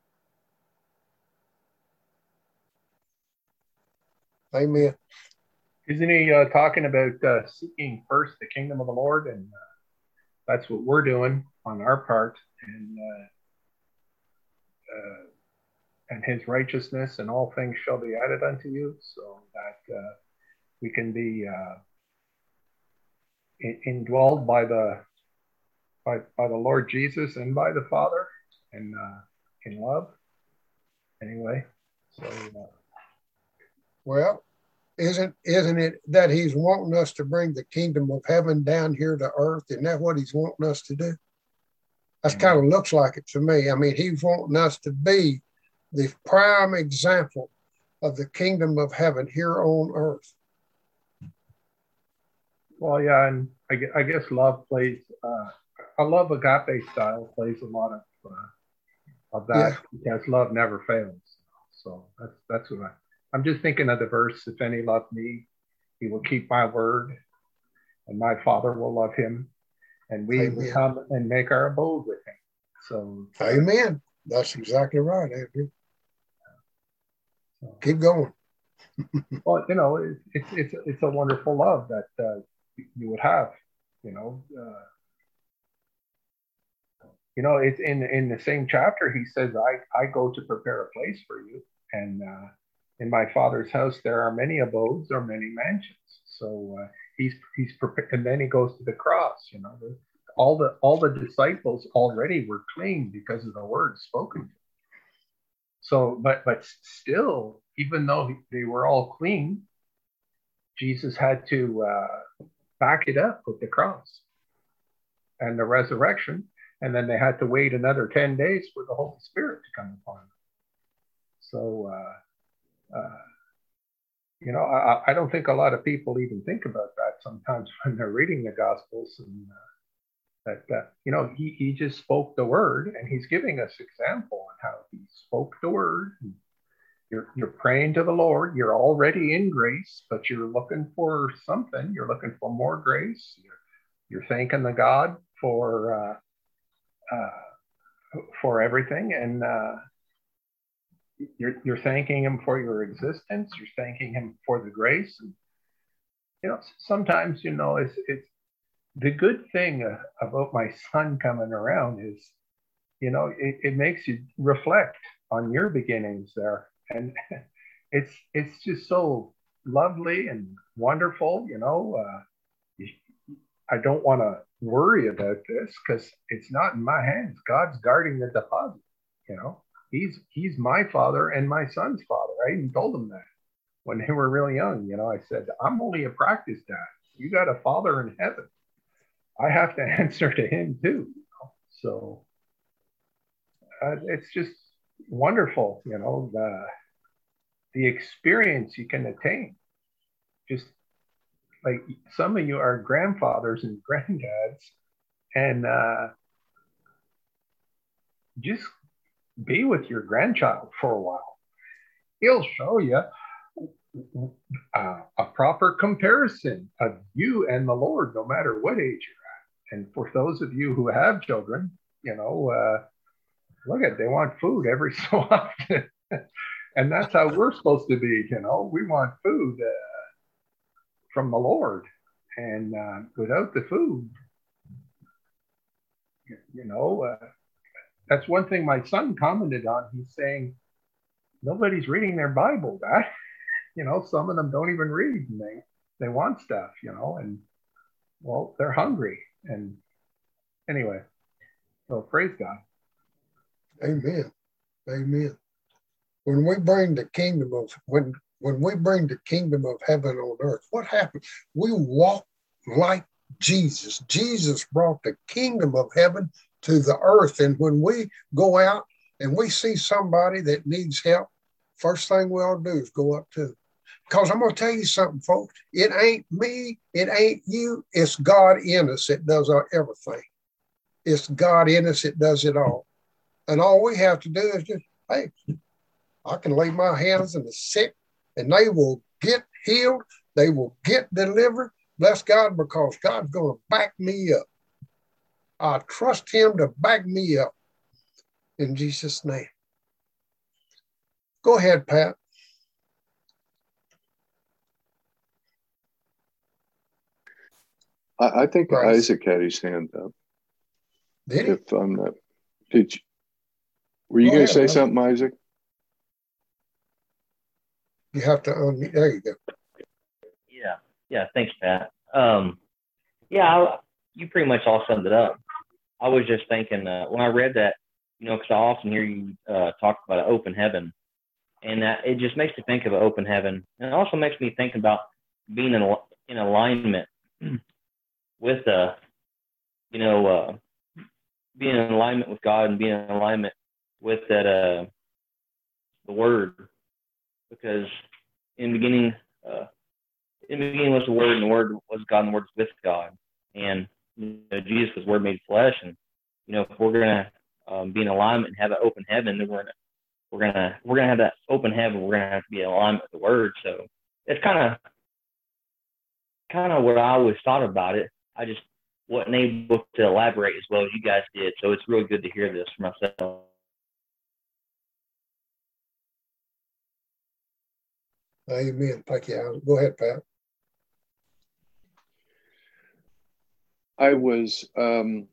Amen. Isn't he uh, talking about uh, seeking first the kingdom of the Lord? And uh, that's what we're doing on our part. And uh, uh, and his righteousness, and all things shall be added unto you, so that uh, we can be uh, in, indwelled by the by, by the Lord Jesus and by the Father, and uh, in love. Anyway, so uh, well, isn't isn't it that he's wanting us to bring the kingdom of heaven down here to earth? Isn't that what he's wanting us to do? That's kind of looks like it to me. I mean, he's wanting us to be the prime example of the kingdom of heaven here on earth. Well, yeah, and I guess, I guess love plays, uh, I love agape style plays a lot of uh, of that, yeah. Because love never fails. So that's that's what I, I'm just thinking of the verse, if any love me, he will keep my word, and my Father will love him, and we Amen. Will come and make our abode with him. So Amen. That's exactly right, Andrew. Keep going. Well, you know, it, it's it's it's a wonderful love that uh, you would have. You know, uh, you know, it's in in the same chapter. He says, "I I go to prepare a place for you, and uh, in my Father's house there are many abodes or many mansions." So uh, he's he's prepared, and then he goes to the cross. You know, the, all the all the disciples already were clean because of the word spoken. So, but but still, even though they were all clean, Jesus had to uh, back it up with the cross and the resurrection, and then they had to wait another ten days for the Holy Spirit to come upon them. So, uh, uh, you know, I, I don't think a lot of people even think about that sometimes when they're reading the Gospels, and uh, that, uh, you know, he, he just spoke the word, and he's giving us example on how he spoke the word. You're, you're praying to the Lord. You're already in grace, but you're looking for something. You're looking for more grace. You're, you're thanking the God for uh, uh, for everything, and uh, you're you're thanking him for your existence. You're thanking him for the grace. And, you know, sometimes, you know, it's it's the good thing uh, about my son coming around is, you know, it, it makes you reflect on your beginnings there. And it's it's just so lovely and wonderful, you know. Uh, I don't want to worry about this because it's not in my hands. God's guarding the deposit, you know. He's he's my father and my son's father. I even told him that when they were really young. You know, I said, I'm only a practice dad. You got a father in heaven. I have to answer to him too. You know? So uh, it's just wonderful, you know, the the experience you can attain. Just like some of you are grandfathers and granddads, and uh, just be with your grandchild for a while. He'll show you uh, a proper comparison of you and the Lord, no matter what age you're at. And for those of you who have children, you know, uh, look at, they want food every so often. And that's how we're supposed to be, you know. We want food uh, from the Lord. And uh, without the food, you, you know, uh, that's one thing my son commented on. He's saying, nobody's reading their Bible, Dad. You know, some of them don't even read, and they, they want stuff, you know, and, well, they're hungry. And anyway, so praise God. Amen. Amen. When we bring the kingdom of when when we bring the kingdom of heaven on earth, what happens? We walk like Jesus. Jesus brought the kingdom of heaven to the earth. And when we go out and we see somebody that needs help, first thing we all do is go up to them. Because I'm going to tell you something, folks. It ain't me. It ain't you. It's God in us that does our everything. It's God in us that does it all. And all we have to do is just, hey, I can lay my hands on the sick and they will get healed. They will get delivered. Bless God, because God's going to back me up. I trust him to back me up in Jesus' name. Go ahead, Pat. I, I think Right. Isaac had his hand up. Did he? If I'm not, did you, were you Go going to ahead, say brother. something, Isaac? You have to unmute. There you go. Yeah, yeah. Thanks, Pat. Um, yeah, I, you pretty much all summed it up. I was just thinking uh, when I read that, you know, because I often hear you uh, talk about an open heaven, and that it just makes me think of an open heaven, and it also makes me think about being in in alignment with uh, you know, uh, being in alignment with God and being in alignment with that uh, the Word, because in the beginning. Uh, In the beginning was the Word, and the Word was God, and the Word was with God. And you know, Jesus was Word made flesh. And you know, if we're gonna um, be in alignment and have an open heaven, then we're gonna we're gonna we're gonna have that open heaven. We're gonna have to be in alignment with the Word. So it's kind of kind of what I always thought about it. I just wasn't able to elaborate as well as you guys did. So it's really good to hear this for myself. Amen. Thank you, Alan. Go ahead, Pat. I was, um,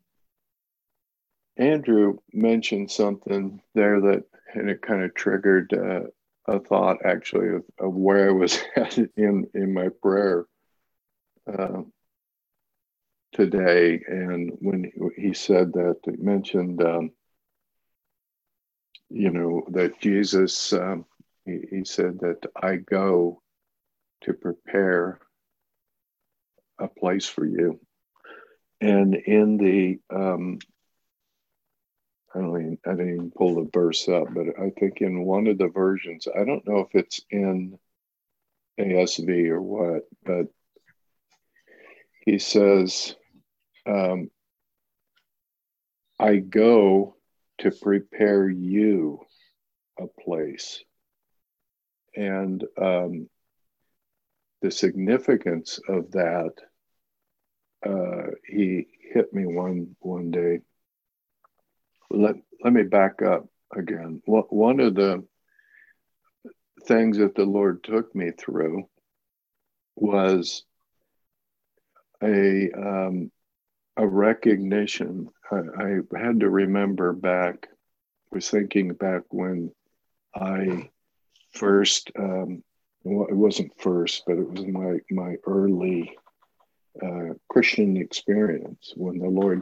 Andrew mentioned something there that, and it kind of triggered uh, a thought actually of, of where I was at in, in my prayer uh, today. And when he said that, he mentioned, um, you know, that Jesus, um, he, he said that I go to prepare a place for you. And in the, um, I don't even, I didn't even pull the verse up, but I think in one of the versions, I don't know if it's in A S V or what, but he says, um, I go to prepare you a place. And um, the significance of that, uh, he hit me one one day. Let, let me back up again. One of the things that the Lord took me through was a um, a recognition. I, I had to remember back, was thinking back when I first, um, well, it wasn't first, but it was my, my early uh, Christian experience when the Lord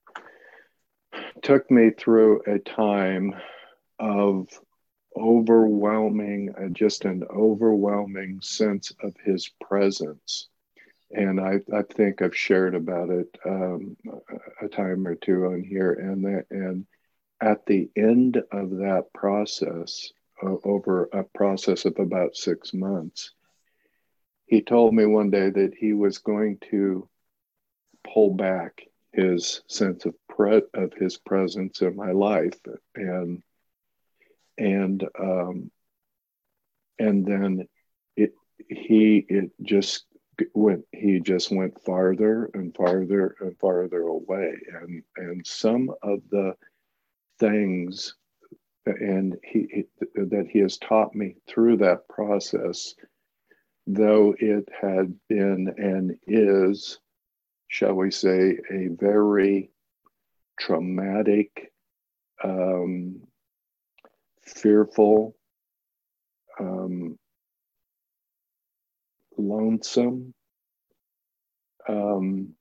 took me through a time of overwhelming, uh, just an overwhelming sense of his presence. And I, I think I've shared about it um, a time or two on here. And that, and at the end of that process, uh, over a process of about six months, he told me one day that he was going to pull back his sense of pre- of his presence in my life, and and um, and then it he it just went he just went farther and farther and farther away, and and some of the things and he, he that he has taught me through that process, though it had been and is, shall we say, a very traumatic, um, fearful, um, lonesome, um,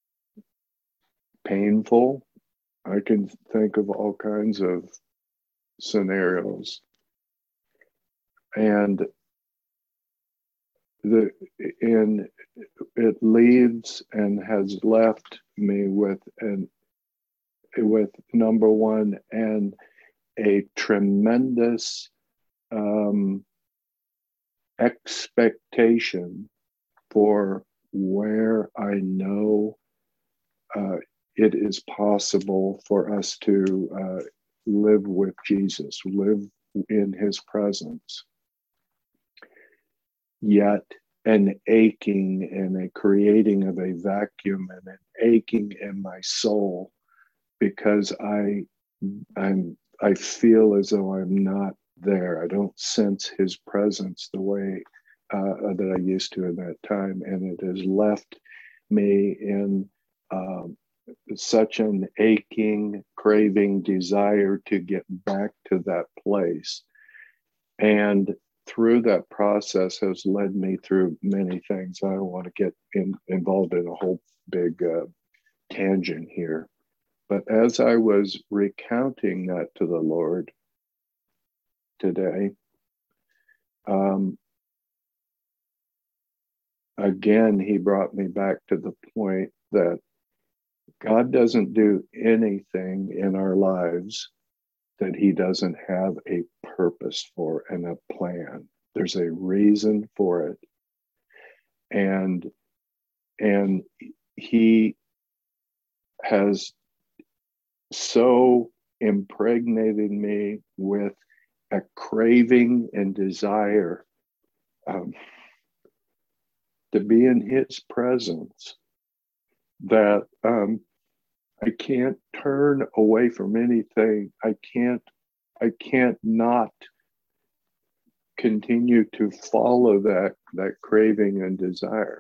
painful. I can think of all kinds of scenarios. And the and it leaves and has left me with an with number one and a tremendous um, expectation for where I know uh, it is possible for us to uh, live with Jesus, live in his presence. Yet an aching and a creating of a vacuum and an aching in my soul because I I'm I feel as though I'm not there. I don't sense his presence the way uh, that I used to in that time, and it has left me in um, such an aching, craving desire to get back to that place. And through that process has led me through many things. I don't want to get in, involved in a whole big uh, tangent here. But as I was recounting that to the Lord today, um, again, he brought me back to the point that God doesn't do anything in our lives that he doesn't have a purpose for and a plan. There's a reason for it. And, and he has so impregnated me with a craving and desire um, to be in his presence that um, I can't turn away from anything. I can't, I can't not continue to follow that, that craving and desire.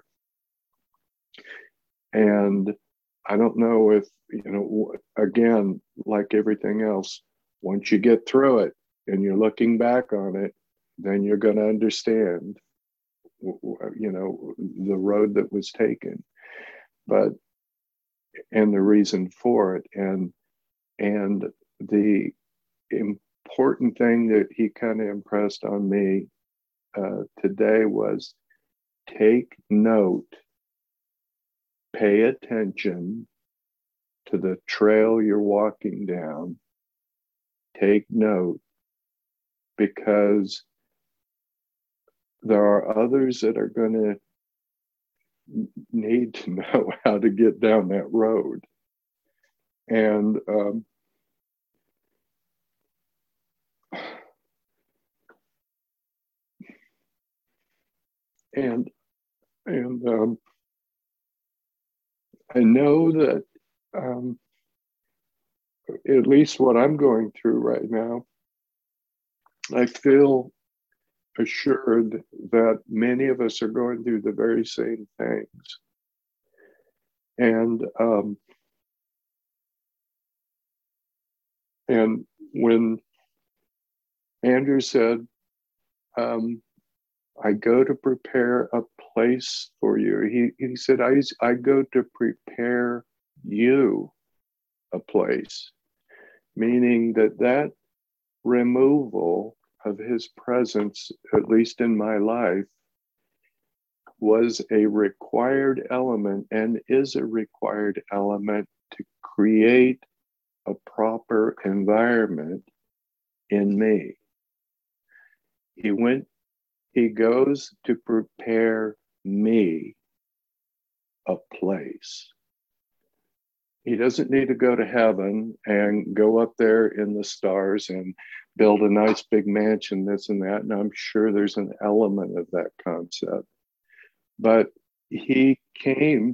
And I don't know if, you know, again, like everything else, once you get through it and you're looking back on it, then you're going to understand, you know, the road that was taken. But and the reason for it, and and the important thing that he kind of impressed on me uh, today was take note, pay attention to the trail you're walking down. Take note, because there are others that are going to need to know how to get down that road. And um, and and um, I know that um, at least what I'm going through right now, I feel assured that many of us are going through the very same things. And um, and when Andrew said, um, I go to prepare a place for you, he, he said, I, I go to prepare you a place, meaning that that removal of his presence, at least in my life, was a required element and is a required element to create a proper environment in me. He went, he goes to prepare me a place. He doesn't need to go to heaven and go up there in the stars and build a nice big mansion, this and that. And I'm sure there's an element of that concept. But he came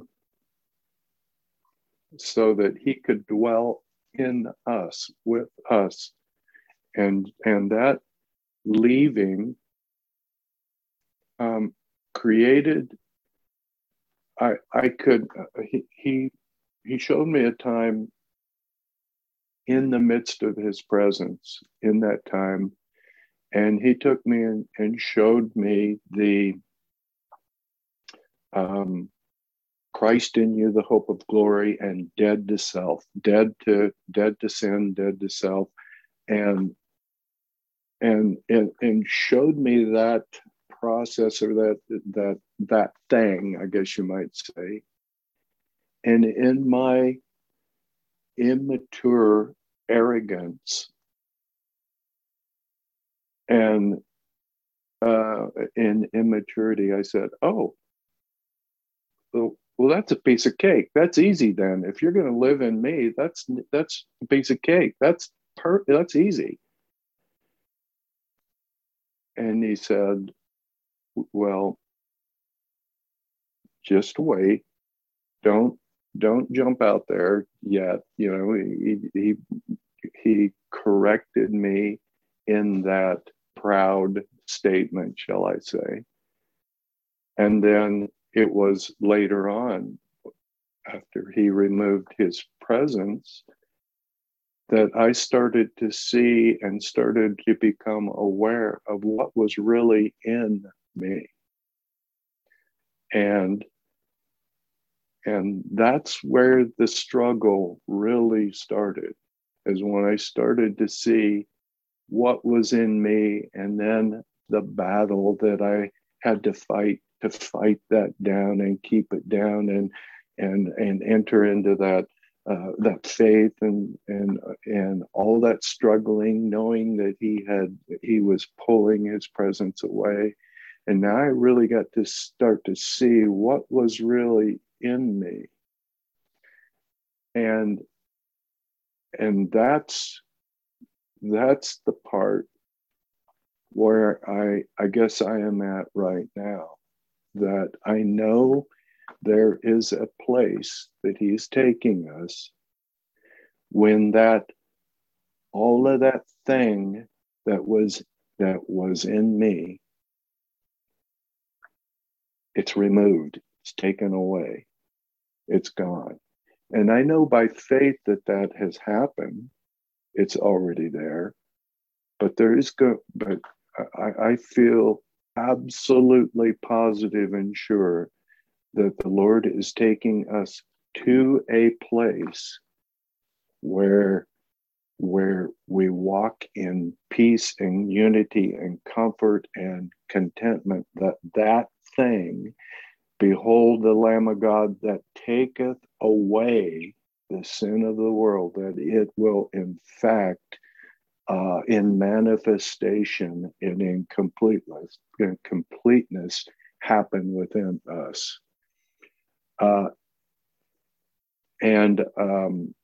so that he could dwell in us, with us. And, and that leaving um, created, I, I could, uh, he, he, he showed me a time in the midst of his presence in that time. And he took me in and showed me the um, Christ in you, the hope of glory, and dead to self, dead to dead to sin, dead to self. And and and, and showed me that process, or that that that thing, I guess you might say. And in my immature arrogance and uh, in immaturity, I said, "Oh, well, well, that's a piece of cake. That's easy then. If you're going to live in me, that's that's a piece of cake. That's per- that's easy." And he said, "Well, just wait. Don't don't jump out there yet." You know, he he he corrected me in that proud statement, shall I say. And then it was later on, after he removed his presence, that I started to see and started to become aware of what was really in me. And, and that's where the struggle really started, is when I started to see what was in me, and then the battle that I had to fight to fight that down and keep it down, and and and enter into that uh, that faith, and and and all that struggling, knowing that he had he was pulling his presence away. And now I really got to start to see what was really in me. And and that's that's the part where I I guess I am at right now, that I know there is a place that he's taking us when that all of that thing that was that was in me, it's removed, it's taken away, it's gone. And I know by faith that that has happened. It's already there, but there is go. But I, I feel absolutely positive and sure that the Lord is taking us to a place where where we walk in peace and unity and comfort and contentment. That that thing, behold the Lamb of God that taketh away the sin of the world, that it will in fact uh, in manifestation and in completeness, in completeness happen within us. Uh, and um,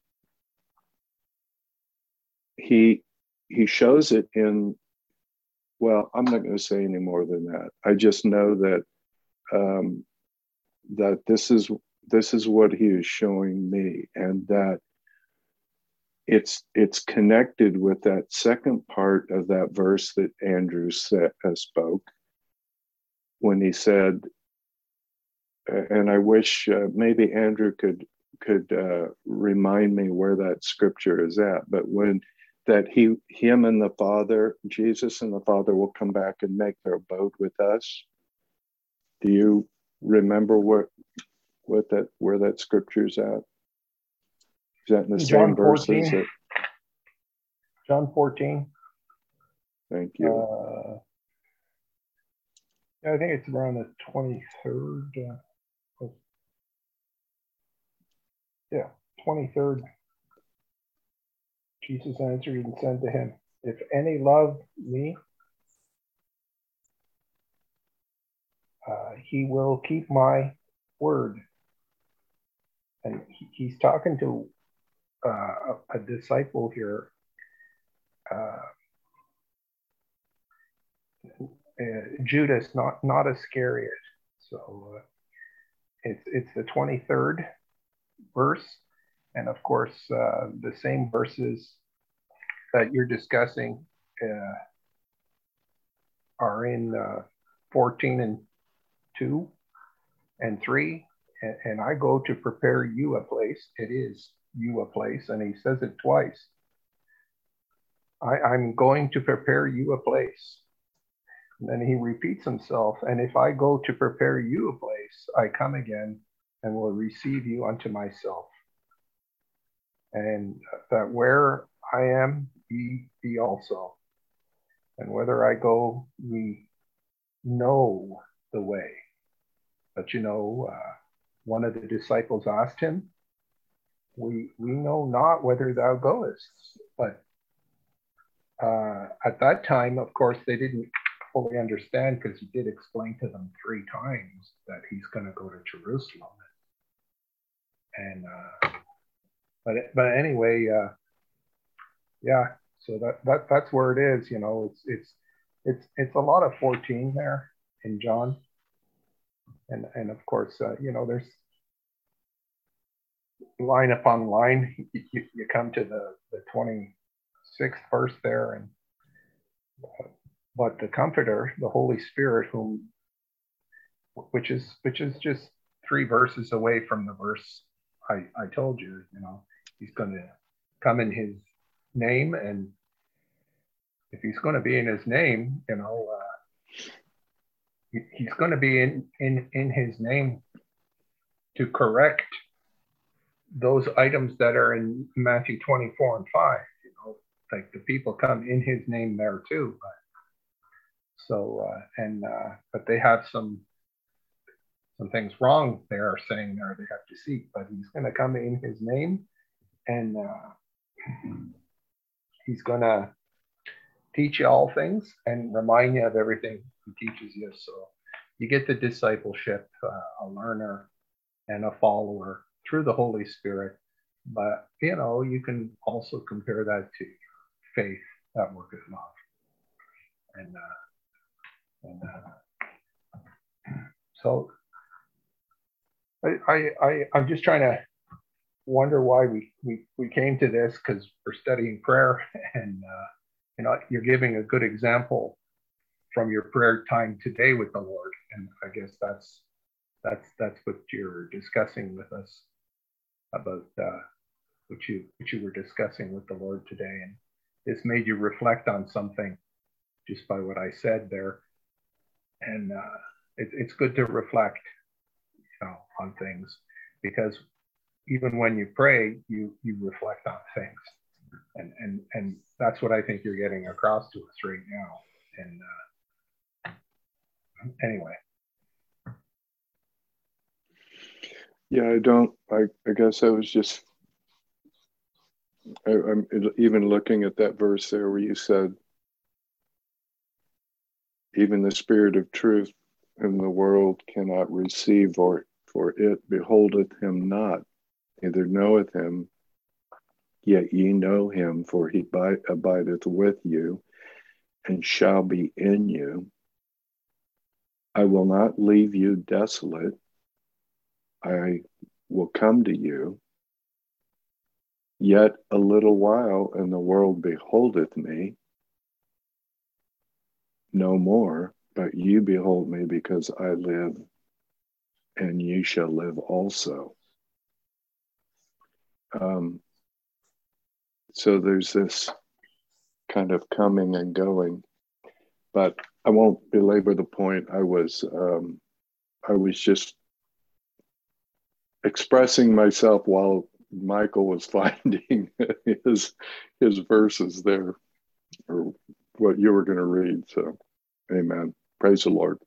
he he shows it in, well, I'm not going to say any more than that. I just know that um, that this is this is what he is showing me, and that it's it's connected with that second part of that verse that Andrew said, uh, spoke when he said, and I wish uh, maybe Andrew could could uh, remind me where that scripture is at, but when that he him and the Father, Jesus and the Father, will come back and make their abode with us. Do you remember what what that where that scripture's at? Is that in the John same verses? fourteen. That, John fourteen. thank you. Uh, yeah, I think it's around the twenty-third. Uh, yeah, twenty-third. Jesus answered and said to him, "If any love me, uh, he will keep my word." And he, he's talking to uh, a, a disciple here, uh, uh, Judas, not not Iscariot. So uh, it's it's the twenty-third verse, and of course uh, the same verses that you're discussing uh, are in uh, fourteen and two and three. And, and I go to prepare you a place. It is you a place, and he says it twice. I, I'm going to prepare you a place. And then he repeats himself, and if I go to prepare you a place, I come again and will receive you unto myself. And that where I am, ye be also. and whither I go, ye know the way. But you know, uh, one of the disciples asked him, we, we know not whither thou goest. But uh, at that time, of course, they didn't fully understand, because he did explain to them three times that he's going to go to Jerusalem. And uh, but but anyway, uh, yeah. So that that that's where it is. You know, it's it's it's it's a lot of fourteen there in John, and and of course, uh, you know, there's line upon line. You, you, you come to the the twenty-sixth verse there, and uh, but the Comforter, the Holy Spirit, whom which is which is just three verses away from the verse I, I told you, you know, he's going to come in his name. And if he's going to be in his name, you know, uh, he, he's going to be in, in, in his name to correct those items that are in Matthew twenty-four and five, you know, like the people come in his name there too. But, so, uh, and, uh, but they have some, some things wrong they are saying there they have to seek, but he's going to come in his name, and uh, he's going to teach you all things and remind you of everything he teaches you. So you get the discipleship, uh, a learner and a follower through the Holy Spirit. But you know, you can also compare that to faith that worketh love, and uh, and uh, so. I, I, I'm just trying to wonder why we, we, we came to this, because we're studying prayer, and uh, you know, you're giving a good example from your prayer time today with the Lord, and I guess that's that's that's what you're discussing with us about uh, what you what you were discussing with the Lord today, and this made you reflect on something just by what I said there, and uh, it, it's good to reflect. Know, on things, because even when you pray, you you reflect on things, and and and that's what I think you're getting across to us right now. And uh, anyway, yeah, I don't. I I guess I was just. I, I'm even looking at that verse there where you said, "Even the Spirit of Truth, whom the world cannot receive, or for it beholdeth him not, neither knoweth him, yet ye know him, for he bi- abideth with you, and shall be in you. I will not leave you desolate. I will come to you. Yet a little while, and the world beholdeth me no more, but you behold me, because I live, and ye shall live also." Um, so there's this kind of coming and going, but I won't belabor the point. I was, um, I was just expressing myself while Michael was finding his his verses there, or what you were going to read. So, amen. Praise the Lord.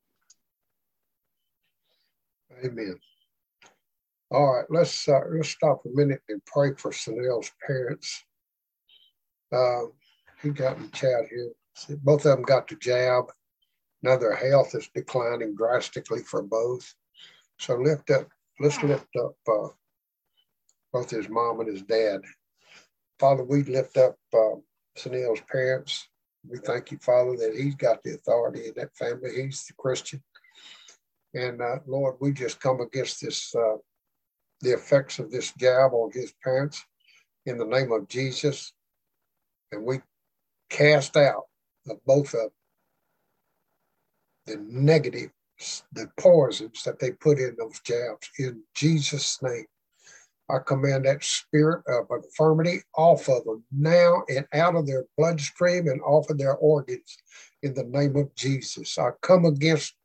Amen. All right, let's uh, let's stop a minute and pray for Sanel's parents. Uh, he got in the chat here. Both of them got the jab. Now their health is declining drastically for both. So lift up. Let's lift up uh, both his mom and his dad. Father, we lift up uh, Sanel's parents. We thank you, Father, that he's got the authority in that family. He's the Christian. And uh, Lord, we just come against this, uh, the effects of this jab on his parents in the name of Jesus. And we cast out of both of the negative, the poisons that they put in those jabs in Jesus' name. I command that spirit of infirmity off of them now and out of their bloodstream and off of their organs in the name of Jesus. I come against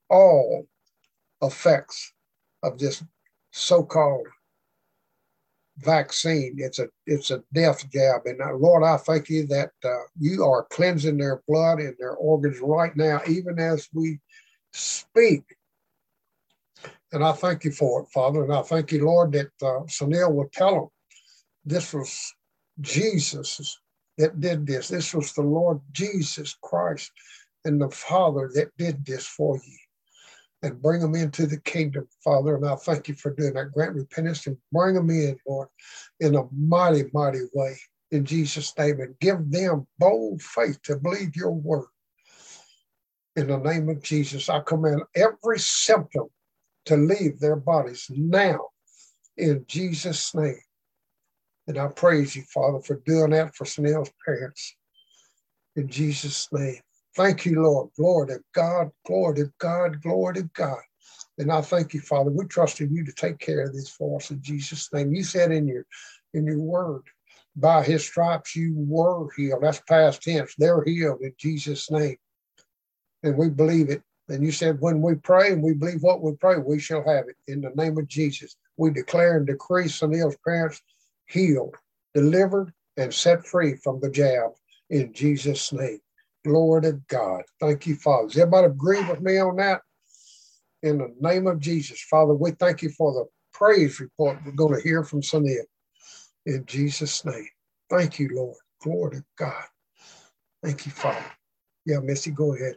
all effects of this so-called vaccine. It's a it's a death jab. And uh, Lord, I thank you that uh, you are cleansing their blood and their organs right now, even as we speak. And I thank you for it, Father. And I thank you, Lord, that uh, Sunil will tell them this was Jesus that did this. This was the Lord Jesus Christ and the Father that did this for you. And bring them into the kingdom, Father. And I thank you for doing that. Grant repentance and bring them in, Lord, in a mighty, mighty way in Jesus' name. And give them bold faith to believe your word. In the name of Jesus, I command every symptom to leave their bodies now in Jesus' name. And I praise you, Father, for doing that for Sunil's parents. In Jesus' name. Thank you, Lord. Glory to God, glory to God, glory to God. And I thank you, Father. We trust in you to take care of this for us in Jesus' name. You said in your in your word, by his stripes you were healed. That's past tense. They're healed in Jesus' name. And we believe it. And you said when we pray and we believe what we pray, we shall have it. In the name of Jesus, we declare and decree Sunil's parents healed, delivered, and set free from the jab in Jesus' name. Glory to God. Thank you, Father. Does everybody agree with me on that? In the name of Jesus, Father, we thank you for the praise report we're going to hear from Sunil. In Jesus' name. Thank you, Lord. Glory to God. Thank you, Father. Yeah, Missy, go ahead.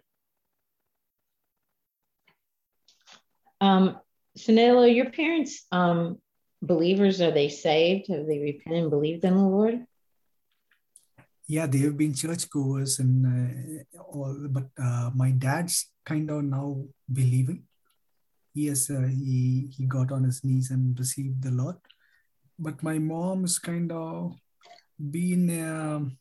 Um, Sunil, are your parents um, believers? Are they saved? Have they repented and believed in the Lord? Yeah, they have been churchgoers, and uh, all, but uh, my dad's kind of now believing. Yes, uh, he he got on his knees and received the Lord. But my mom is kind of been um,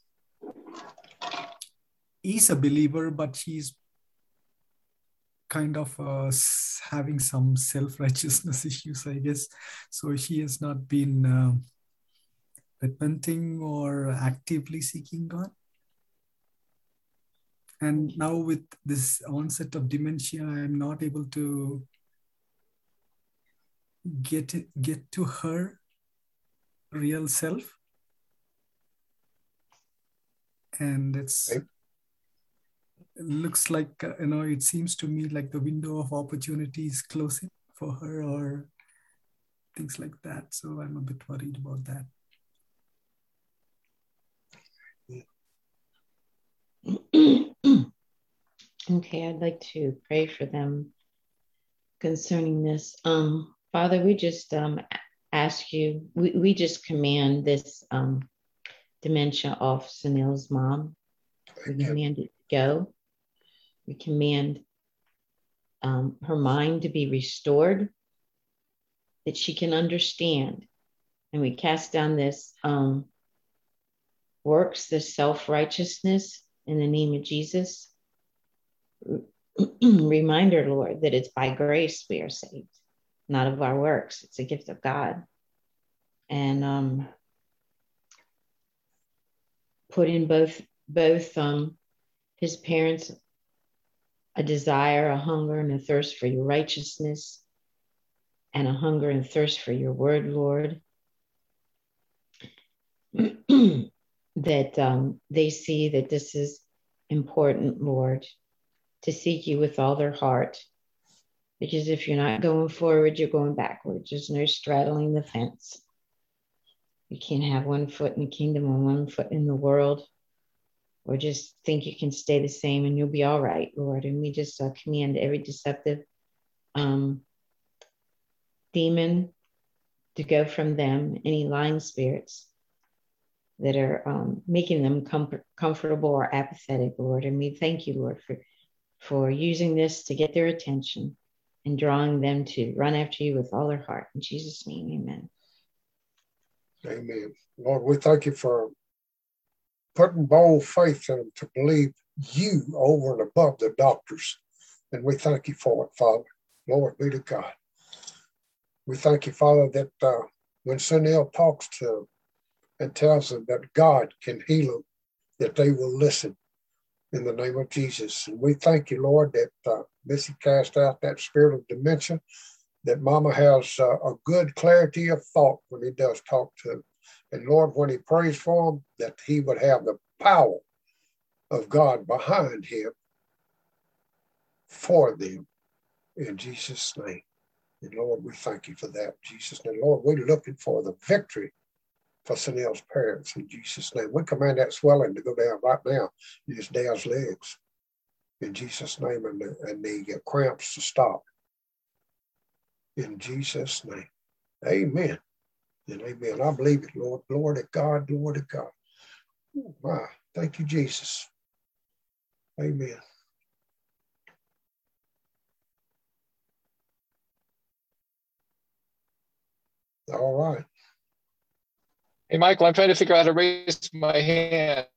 is a believer, but she's kind of uh, having some self-righteousness issues, I guess. So she has not been uh, repenting or actively seeking God. And now with this onset of dementia, I'm not able to get it, get to her real self. And it's it looks like, uh, you know, it seems to me like the window of opportunity is closing for her or things like that. So I'm a bit worried about that. Okay, I'd like to pray for them concerning this. Um, Father, we just um, ask you, we, we just command this um, dementia off Sunil's mom. We command it to go. We command um, her mind to be restored, that she can understand. And we cast down this um, works, this self-righteousness in the name of Jesus. Reminder, Lord, that it's by grace we are saved, not of our works. It's a gift of God. And um, put in both, both um, his parents a desire, a hunger, and a thirst for your righteousness, and a hunger and thirst for your word, Lord. That um, they see that this is important, Lord, to seek you with all their heart. Because if you're not going forward, you're going backwards. There's no straddling the fence. You can't have one foot in the kingdom and one foot in the world, or just think you can stay the same and you'll be all right, Lord. And we just uh, command every deceptive um, demon to go from them, any lying spirits that are um, making them com- comfortable or apathetic, Lord. And we thank you, Lord, for, for using this to get their attention and drawing them to run after you with all their heart. In Jesus' name, amen. Amen. Lord, we thank you for putting bold faith in them to believe you over and above the doctors. And we thank you for it, Father. Lord be to God. We thank you, Father, that uh, when Sunil talks to them and tells them that God can heal them, that they will listen in the name of Jesus. And we thank you, Lord, that uh, Missy cast out that spirit of dementia, that Mama has uh, a good clarity of thought when he does talk to him. And Lord, when he prays for him, that he would have the power of God behind him for them. In Jesus' name. And Lord, we thank you for that. In Jesus' name. Lord, we're looking for the victory for Sunil's parents. In Jesus' name. We command that swelling to go down right now in his dad's legs. In Jesus' name. And the, and the cramps to stop. In Jesus' name. Amen. And amen. I believe it, Lord. Glory to God. Glory to God. Oh, my. Thank you, Jesus. Amen. All right. Hey, Michael, I'm trying to figure out how to raise my hand.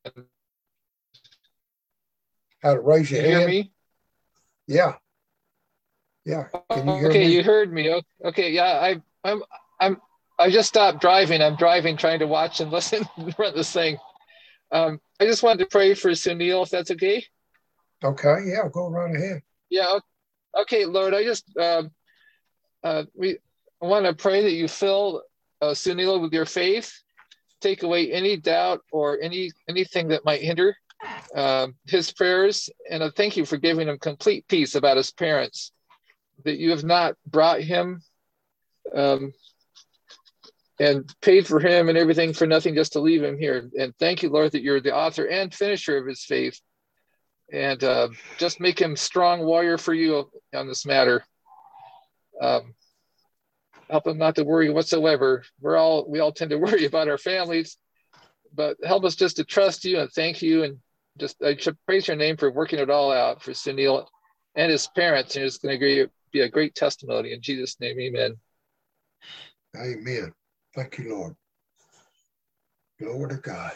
How to raise your Can you hand? hear me? Yeah. Yeah. Can you hear okay, me? you heard me. Okay, yeah, I, I'm, I'm, I just stopped driving. I'm driving, trying to watch and listen and run this thing. Um, I just wanted to pray for Sunil, if that's okay. Okay, yeah, go right ahead. Yeah. Okay, Lord, I just, uh, uh, we I want to pray that you fill uh, Sunil with your faith, take away any doubt or any anything that might hinder uh, his prayers, and I thank you for giving him complete peace about his parents. That you have not brought him um, and paid for him and everything for nothing just to leave him here. And thank you, Lord, that you're the author and finisher of his faith. And uh, just make him strong warrior for you on this matter. Um, help him not to worry whatsoever. We're all, we all tend to worry about our families, but help us just to trust you and thank you. And just, I should praise your name for working it all out for Sunil and his parents. And it's going to be a great testimony in Jesus' name. Amen. Amen. Thank you, Lord. Glory to God.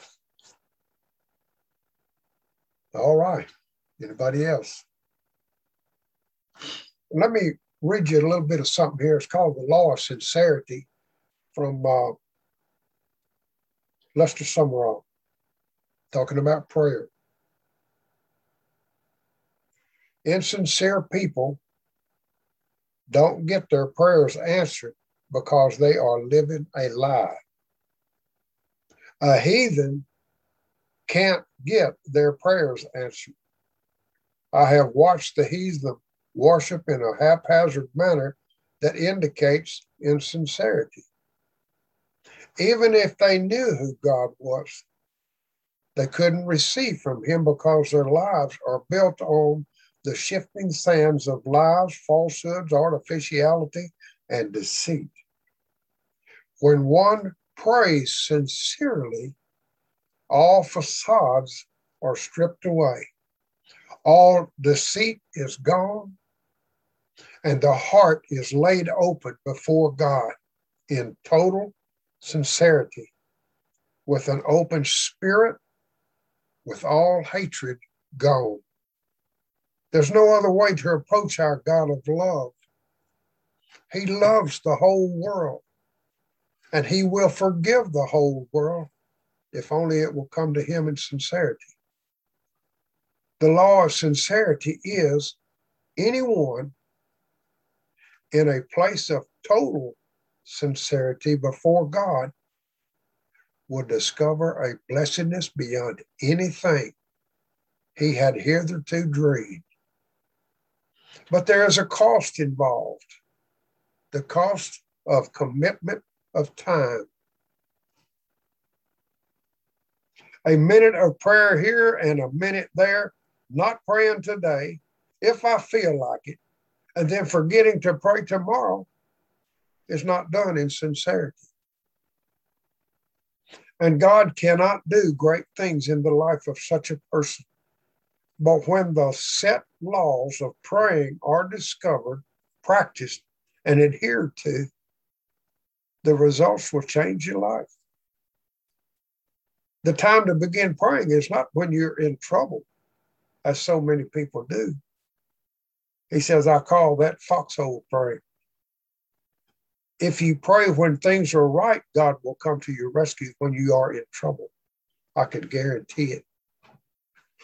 All right. Anybody else? Let me read you a little bit of something here. It's called The Law of Sincerity from uh, Lester Sumrall, talking about prayer. Insincere people don't get their prayers answered because they are living a lie. A heathen can't get their prayers answered. I have watched the heathen worship in a haphazard manner that indicates insincerity. Even if they knew who God was, they couldn't receive from him because their lives are built on the shifting sands of lies, falsehoods, artificiality, and deceit. When one prays sincerely, all facades are stripped away. All deceit is gone, and the heart is laid open before God in total sincerity, with an open spirit, with all hatred gone. There's no other way to approach our God of love. He loves the whole world, and he will forgive the whole world if only it will come to him in sincerity. The law of sincerity is anyone in a place of total sincerity before God will discover a blessedness beyond anything he had hitherto dreamed. But there is a cost involved, the cost of commitment of time. A minute of prayer here and a minute there, not praying today, if I feel like it, and then forgetting to pray tomorrow is not done in sincerity. And God cannot do great things in the life of such a person. But when the set laws of praying are discovered, practiced, and adhered to, the results will change your life. The time to begin praying is not when you're in trouble, as so many people do. He says, I call that foxhole praying. If you pray when things are right, God will come to your rescue when you are in trouble. I can guarantee it.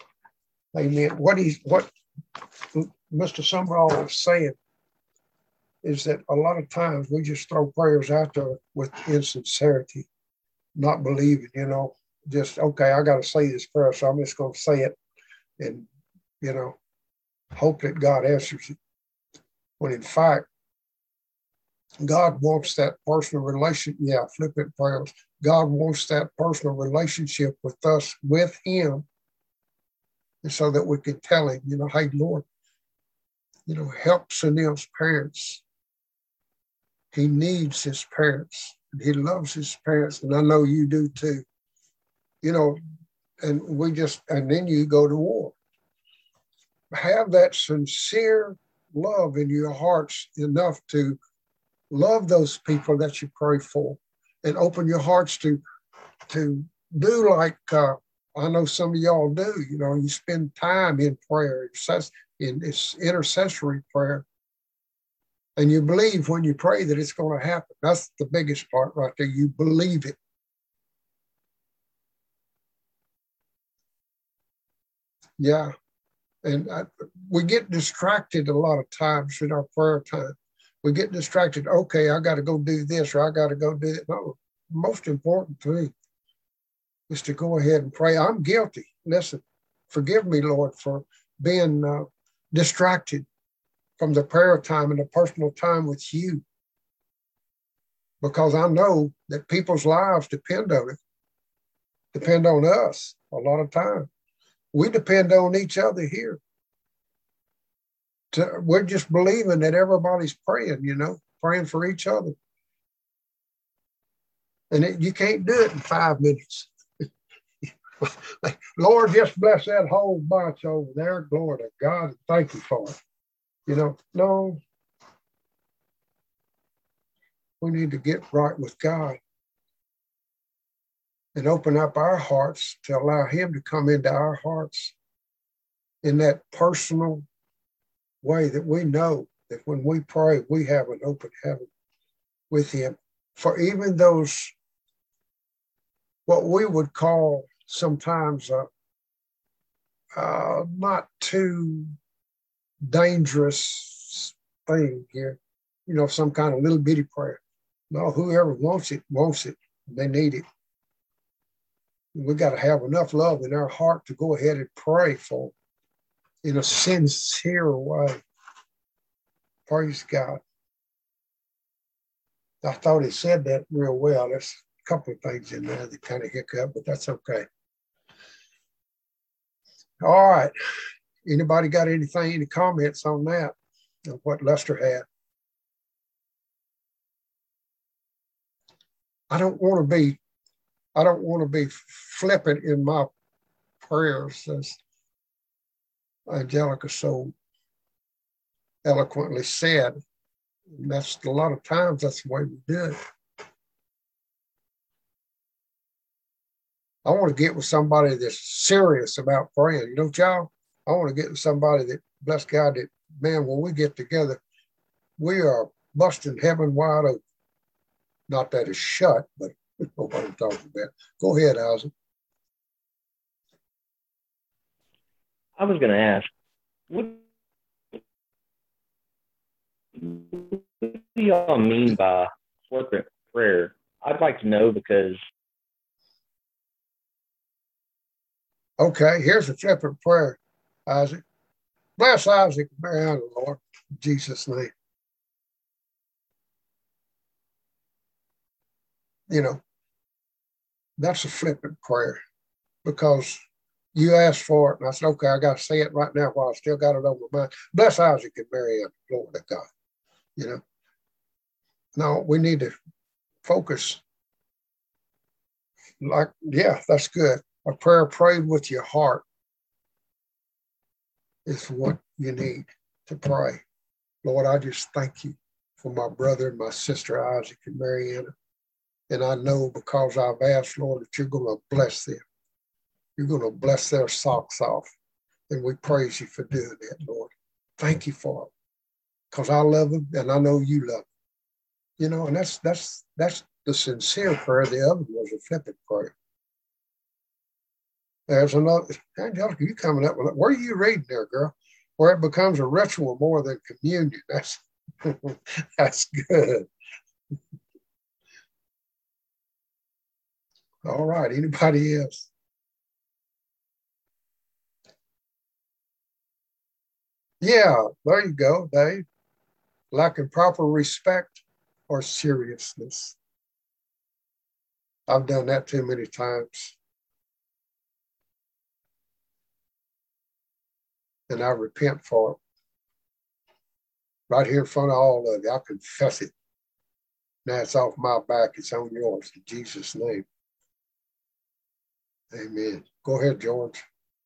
Amen. What he's, what Mister Sumrall is saying is that a lot of times we just throw prayers out there with insincerity, not believing, you know, just, okay, I got to say this prayer, so I'm just going to say it and, you know, hope that God answers it. When in fact, God wants that personal relation. Yeah, flippant prayers. God wants that personal relationship with us, with him, and so that we can tell him, you know, hey, Lord, you know, help Sunil's parents. He needs his parents. And he loves his parents, and I know you do too. You know, and we just, and then you go to war. Have that sincere love in your hearts enough to love those people that you pray for, and open your hearts to to do like uh, I know some of y'all do. You know, you spend time in prayer, in this intercessory prayer, and you believe when you pray that it's going to happen. That's the biggest part right there. You believe it. Yeah. And I, we get distracted a lot of times in our prayer time. We get distracted. Okay, I got to go do this, or I got to go do it. No, most important thing is to go ahead and pray. I'm guilty. Listen, forgive me, Lord, for being uh, distracted from the prayer time and the personal time with you, because I know that people's lives depend on it, depend on us a lot of time. We depend on each other here. To, we're just believing that everybody's praying, you know, praying for each other. And it, you can't do it in five minutes. Lord, just bless that whole bunch over there. Glory to God. Thank you for it. You know, no. We need to get right with God and open up our hearts to allow him to come into our hearts in that personal way that we know that when we pray, we have an open heaven with him. For even those, what we would call sometimes uh, uh, not too dangerous thing here, you know, some kind of little bitty prayer. No, whoever wants it, wants it. They need it. We got to have enough love in our heart to go ahead and pray for in a sincere way. Praise God. I thought he said that real well. There's a couple of things in there that kind of hiccup, but that's okay. All right. Anybody got anything, any comments on that, of what Lester had? I don't want to be, I don't want to be flippant in my prayers, as Angelica so eloquently said. And that's a lot of times that's the way we do it. I want to get with somebody that's serious about praying. You know, y'all, I want to get with somebody that, bless God, that, man, when we get together, we are busting heaven wide open. Not that it's shut, but you know what I'm talking about. Go ahead, Isaac. I was going to ask, what do y'all mean by flippant prayer? I'd like to know, because. Okay, here's a flippant prayer, Isaac. Bless Isaac, Mariana, Lord, in Jesus' name. You know, that's a flippant prayer, because you asked for it, and I said, okay, I got to say it right now while I still got it on my mind. Bless Isaac and Marianne, Lord of God. You know, no, we need to focus. Like, yeah, that's good. A prayer prayed with your heart is what you need to pray. Lord, I just thank you for my brother and my sister, Isaac and Marianne. And I know, because I've asked, Lord, that you're going to bless them. You're going to bless their socks off. And we praise you for doing that, Lord. Thank you for it. Because I love them, and I know you love them. You know, and that's that's that's the sincere prayer. The other was a flippant prayer. There's another, Angelica, you coming up with it. Where are you reading there, girl? Where it becomes a ritual more than communion. That's That's good. All right. Anybody else? Yeah, there you go, Dave. Lacking proper respect or seriousness. I've done that too many times. And I repent for it. Right here in front of all of you, I confess it. Now it's off my back, it's on yours, in Jesus' name. Amen. Go ahead, George.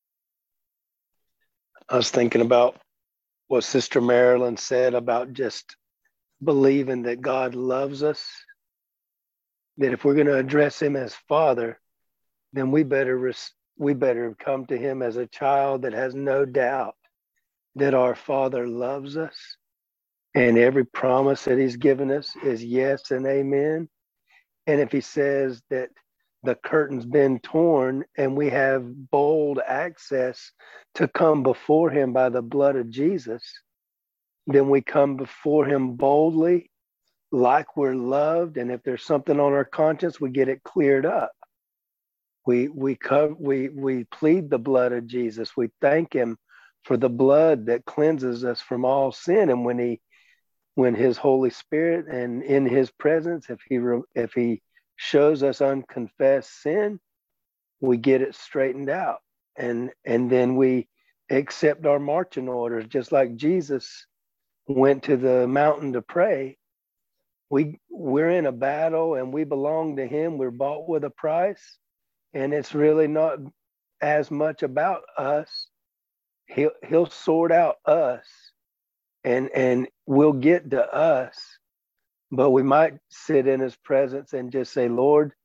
I was thinking about what Sister Marilyn said about just believing that God loves us, that if we're going to address him as Father, then we better res- we better come to him as a child that has no doubt that our Father loves us, and every promise that he's given us is yes and amen. And if he says that the curtain's been torn and we have bold access to come before him by the blood of Jesus, then we come before him boldly, like we're loved. And if there's something on our conscience, we get it cleared up. We we come, we we plead the blood of Jesus. We thank him for the blood that cleanses us from all sin. And when he when his Holy Spirit and in his presence, if he if he shows us unconfessed sin, we get it straightened out, and and then we accept our marching orders, just like Jesus went to the mountain to pray. We we're in a battle and we belong to him. We're bought with a price, and it's really not as much about us. He'll he'll sort out us, and and we'll get to us. But we might sit in his presence and just say, Lord,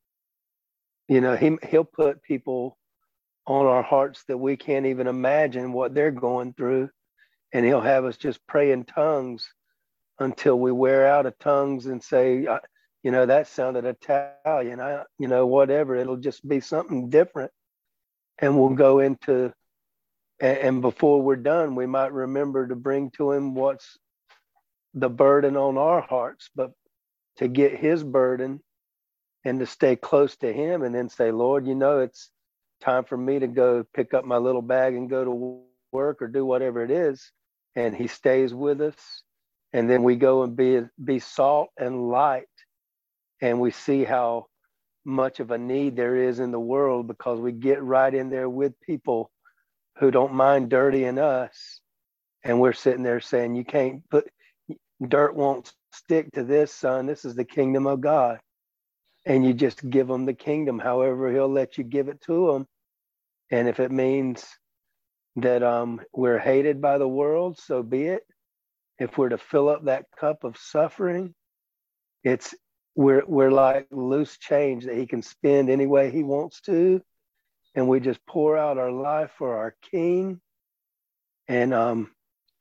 you know, he, he'll put people on our hearts that we can't even imagine what they're going through. And he'll have us just pray in tongues until we wear out of tongues and say, you know, that sounded Italian, I, you know, whatever. It'll just be something different. And we'll go into, and, and before we're done, we might remember to bring to him what's the burden on our hearts, but to get his burden and to stay close to him, and then say, Lord, you know, it's time for me to go pick up my little bag and go to work or do whatever it is. And he stays with us. And then we go and be, be salt and light. And we see how much of a need there is in the world, because we get right in there with people who don't mind dirtying us. And we're sitting there saying, you can't put, dirt won't stick to this, son. This is the kingdom of God. And you just give them the kingdom, however he'll let you give it to them. And if it means that um, we're hated by the world, so be it. If we're to fill up that cup of suffering, it's we're we're like loose change that he can spend any way he wants to. And we just pour out our life for our King. And um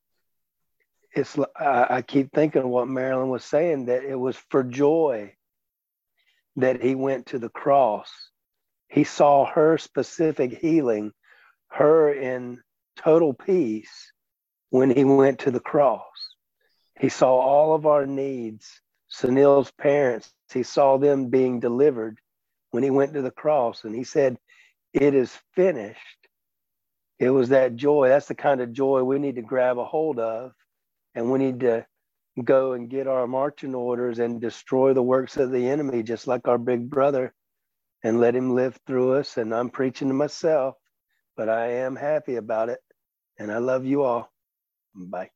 It's, I, I keep thinking of what Marilyn was saying, that it was for joy that he went to the cross. He saw her specific healing, her in total peace when he went to the cross. He saw all of our needs. Sunil's parents, he saw them being delivered when he went to the cross. And he said, it is finished. It was that joy. That's the kind of joy we need to grab a hold of. And we need to go and get our marching orders and destroy the works of the enemy, just like our big brother, and let him live through us. And I'm preaching to myself, but I am happy about it. And I love you all. Bye.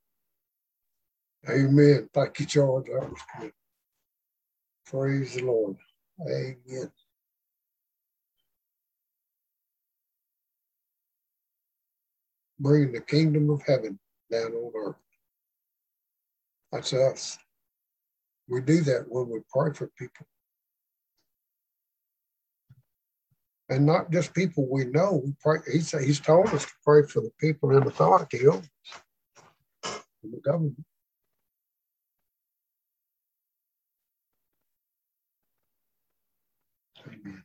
Amen. Thank you, George. That was good. Praise the Lord. Amen. Bring the kingdom of heaven down on earth. That's us. We do that when we pray for people. And not just people we know. We pray, he's, he's told us to pray for the people in authority over us, in the government. Amen.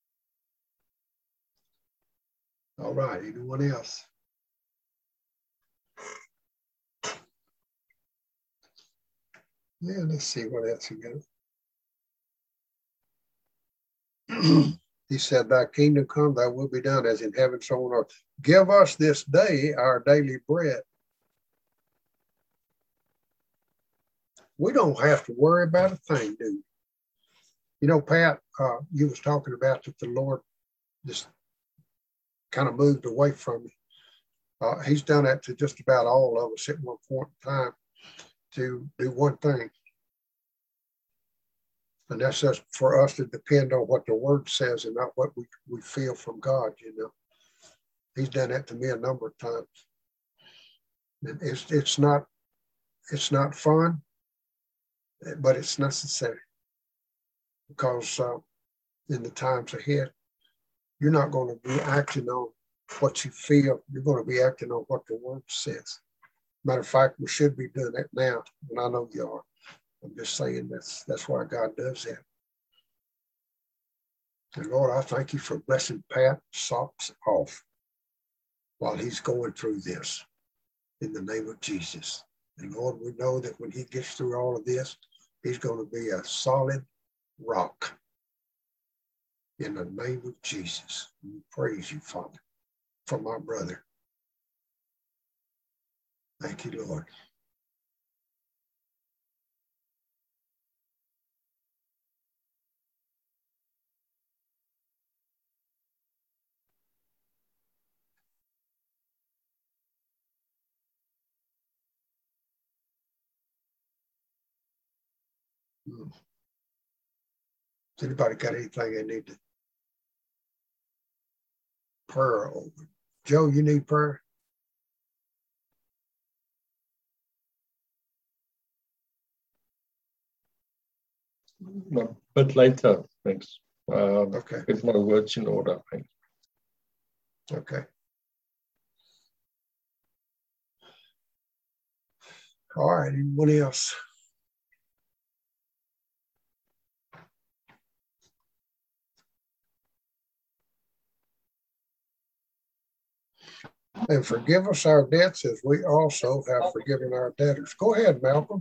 All right, anyone else? Yeah, let's see what else we got. He said, thy kingdom come, thy will be done as in heaven, so on earth. Give us this day our daily bread. We don't have to worry about a thing, do we? You know, Pat, uh, you was talking about that the Lord just kind of moved away from me. Uh, he's done that to just about all of us at one point in time to do one thing. And that's just for us to depend on what the word says and not what we, we feel from God, you know. He's done that to me a number of times. And it's it's not it's not fun, but it's necessary. Because uh, in the times ahead, you're not going to be acting on what you feel. You're going to be acting on what the word says. Matter of fact, we should be doing that now, and I know you are. I'm just saying that's that's why God does that. And Lord, I thank you for blessing Pat's socks off while he's going through this in the name of Jesus. And Lord, we know that when he gets through all of this, he's going to be a solid rock in the name of Jesus. We praise you, Father, for my brother. Thank you, Lord. Hmm. Has anybody got anything they need to prayer over? Joe, you need prayer? A bit later, thanks. Um, okay. Get my words in order, thanks. Okay. All right, anyone else? And forgive us our debts as we also have forgiven our debtors. Go ahead, Malcolm.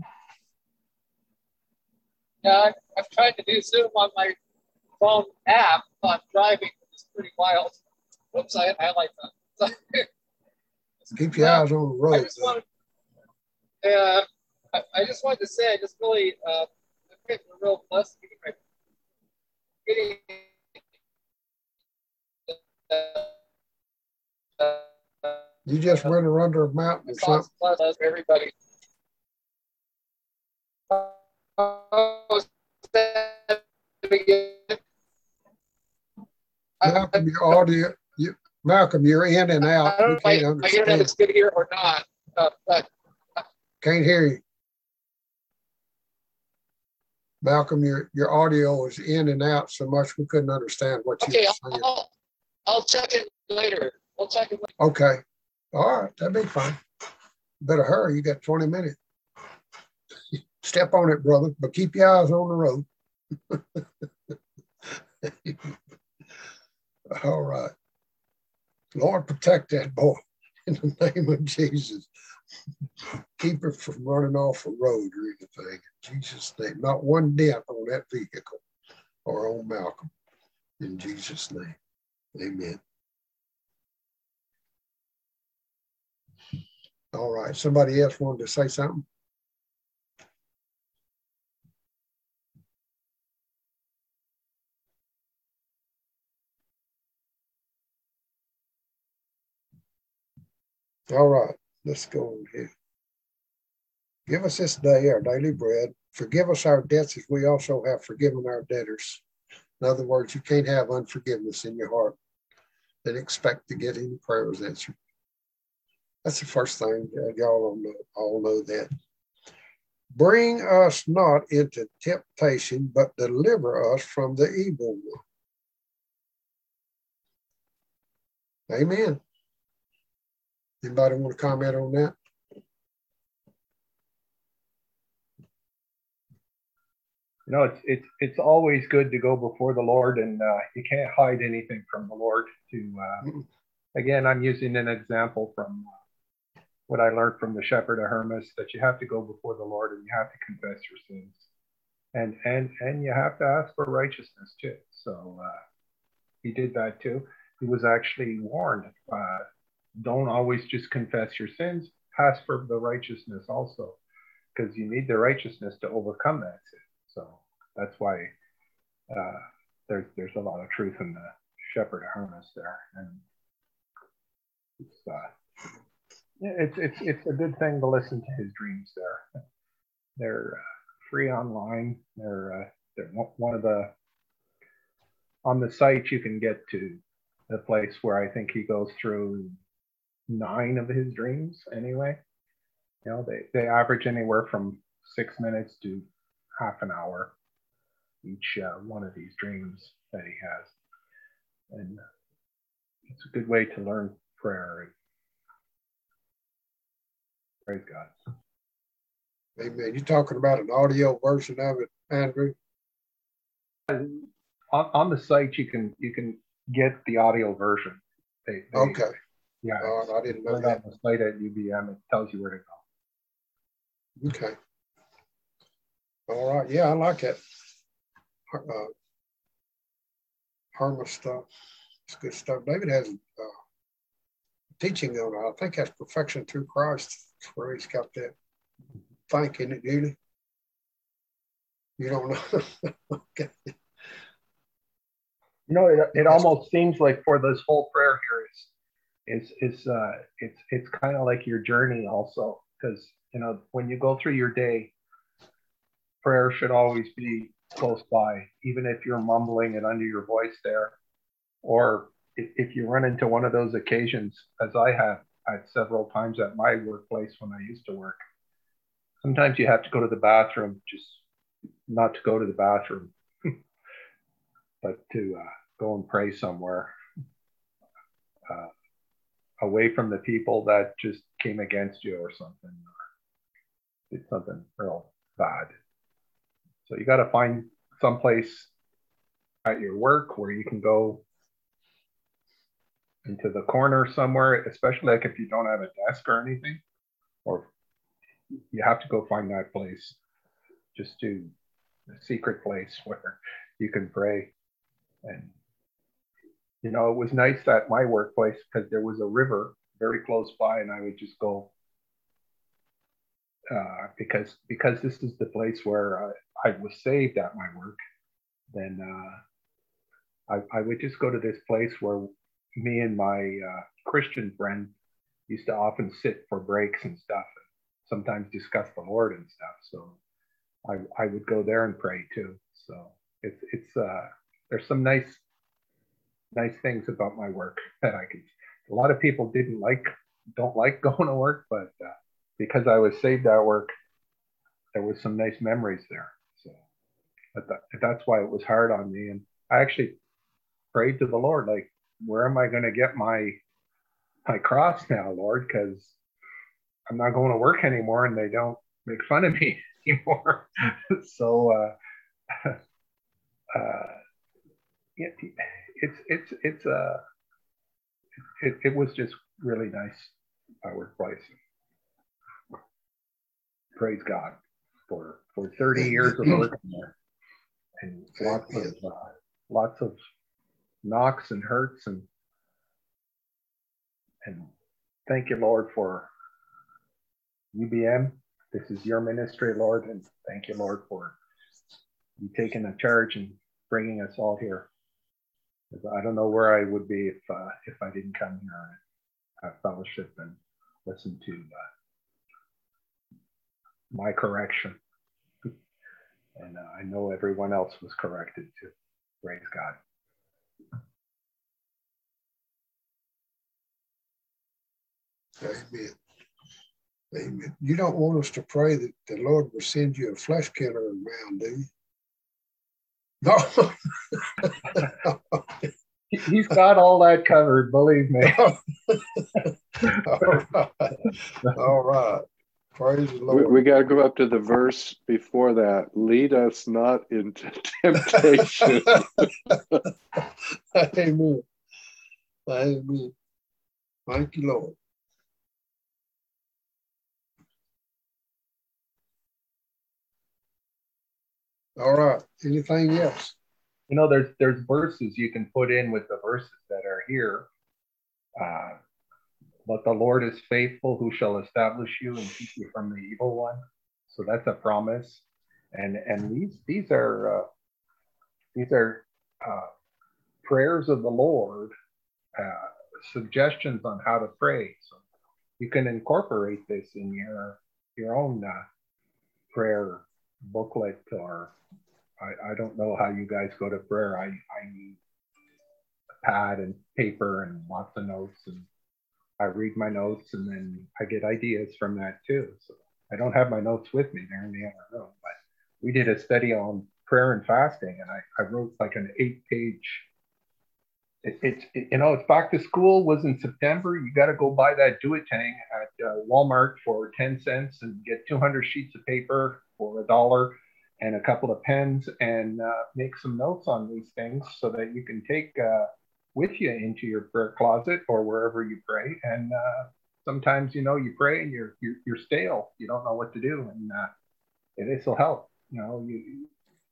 Yeah, I've, I've tried to do Zoom on my phone app. I'm driving. It's pretty wild. Whoops, I had highlight that. Keep your eyes on the road. I just, wanted, uh, I, I just wanted to say, I just really, uh, I'm getting a real blessing getting, uh, you just went under a mountain or something. Everybody. Malcolm, your audio, you, Malcolm, you're in and out. I don't we know can't if my internet understand. is good here or not. Uh, but can't hear you. Malcolm, your, your audio is in and out so much we couldn't understand what okay, you were saying. I'll, I'll check it later. We'll check it later. Okay. All right, that'd be fine. Better hurry. You got twenty minutes. Step on it, brother, but keep your eyes on the road. All right. Lord, protect that boy in the name of Jesus. Keep her from running off the road or anything. In Jesus' name. Not one dent on that vehicle or on Malcolm. In Jesus' name. Amen. All right. Somebody else wanted to say something? All right. Let's go on here. Give us this day our daily bread. Forgive us our debts as we also have forgiven our debtors. In other words, you can't have unforgiveness in your heart and expect to get any prayers answered. That's the first thing. Uh, y'all all know, all know that. Bring us not into temptation, but deliver us from the evil one. Amen. Anybody want to comment on that? You know, it's it's it's always good to go before the Lord, and uh, you can't hide anything from the Lord. To uh, again, I'm using an example from what I learned from the Shepherd of Hermas, that you have to go before the Lord and you have to confess your sins. And and and you have to ask for righteousness too. So uh, he did that too. He was actually warned, uh, don't always just confess your sins, ask for the righteousness also, because you need the righteousness to overcome that sin. So that's why uh, there's there's a lot of truth in the Shepherd of Hermas there. And it's, uh, it's, it's, it's a good thing to listen to his dreams there. They're uh, free online. They're, uh, they're one of the, on the site you can get to the place where I think he goes through nine of his dreams anyway. You know, they, they average anywhere from six minutes to half an hour each uh, one of these dreams that he has. And it's a good way to learn prayer. Praise God. Amen. You're talking about an audio version of it, Andrew? On, on the site, you can you can get the audio version. They, they, okay. Yeah. Uh, I didn't know that. On the site at U B M, it tells you where to go. Okay. All right. Yeah, I like it. Uh, Hermas stuff. It's good stuff. David has uh, teaching on it. I think that's Perfection Through Christ. That's where he's got that think in it, Judy. You don't know. Okay. You know, it, it almost seems like for this whole prayer here is is is uh it's it's kind of like your journey also, because you know when you go through your day, prayer should always be close by, even if you're mumbling it under your voice there, or if, if you run into one of those occasions, as I have had several times at my workplace when I used to work. Sometimes you have to go to the bathroom, just not to go to the bathroom, but to uh, go and pray somewhere uh, away from the people that just came against you or something, or did something real bad. So you got to find someplace at your work where you can go into the corner somewhere, especially like if you don't have a desk or anything, or you have to go find that place, just to a secret place where you can pray. And you know, it was nice at my workplace because there was a river very close by, and I would just go uh, because because this is the place where I, I was saved at my work. Then uh, I, I would just go to this place where me and my uh, Christian friend used to often sit for breaks and stuff, and sometimes discuss the Lord and stuff. So I, I would go there and pray too. So it's it's uh, there's some nice nice things about my work that I can. A lot of people didn't like don't like going to work, but uh, because I was saved at work, there was some nice memories there. So but that, that's why it was hard on me, and I actually prayed to the Lord, like, where am I going to get my my cross now, Lord? Because I'm not going to work anymore, and they don't make fun of me anymore. So uh, uh, it, it's it's it's uh, it, it was just really nice, my workplace. Praise God for for thirty years of working there, and lots of uh, lots of knocks and hurts, and and thank you, Lord, for U B M. This is your ministry, Lord, and thank you, Lord, for you taking the charge and bringing us all here. I don't know where I would be if uh, if I didn't come here and have fellowship and listen to uh, my correction. And uh, I know everyone else was corrected too. Praise God. Amen. Amen. You don't want us to pray that the Lord will send you a flesh killer around, do you? No. He's got all that covered, believe me. All right. All right. Praise the Lord. We, we got to go up to the verse before that. Lead us not into temptation. Amen. Amen. Thank you, Lord. All right. Anything else? You know, there's there's verses you can put in with the verses that are here. Uh, but the Lord is faithful, who shall establish you and keep you from the evil one. So that's a promise. And and these these are uh, these are uh, prayers of the Lord, uh, suggestions on how to pray. So you can incorporate this in your your own uh, prayer booklet, or I, I don't know how you guys go to prayer. I, I use a pad and paper and lots of notes, and I read my notes, and then I get ideas from that too. So I don't have my notes with me, they're in the other room, but we did a study on prayer and fasting, and I, I wrote like an eight page, it, it, it, you know, it's back to school, was in September. You got to go buy that Do-It-Tang at uh, Walmart for ten cents and get two hundred sheets of paper for a dollar and a couple of pens, and uh, make some notes on these things so that you can take uh, with you into your prayer closet or wherever you pray. And uh, sometimes, you know, you pray and you're, you're, you're stale. You don't know what to do. And uh, this will help, you know, you,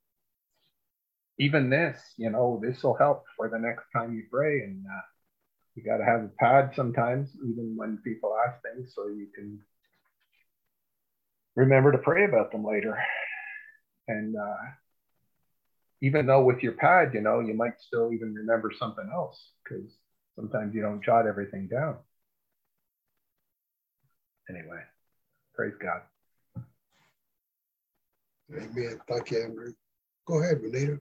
even this, you know, this will help for the next time you pray. And uh, you got to have a pad sometimes, even when people ask things, so you can remember to pray about them later. And uh, even though with your pad, you know, you might still even remember something else, because sometimes you don't jot everything down. Anyway, praise God. Amen. Thank you, Andrew. Go ahead, Benita.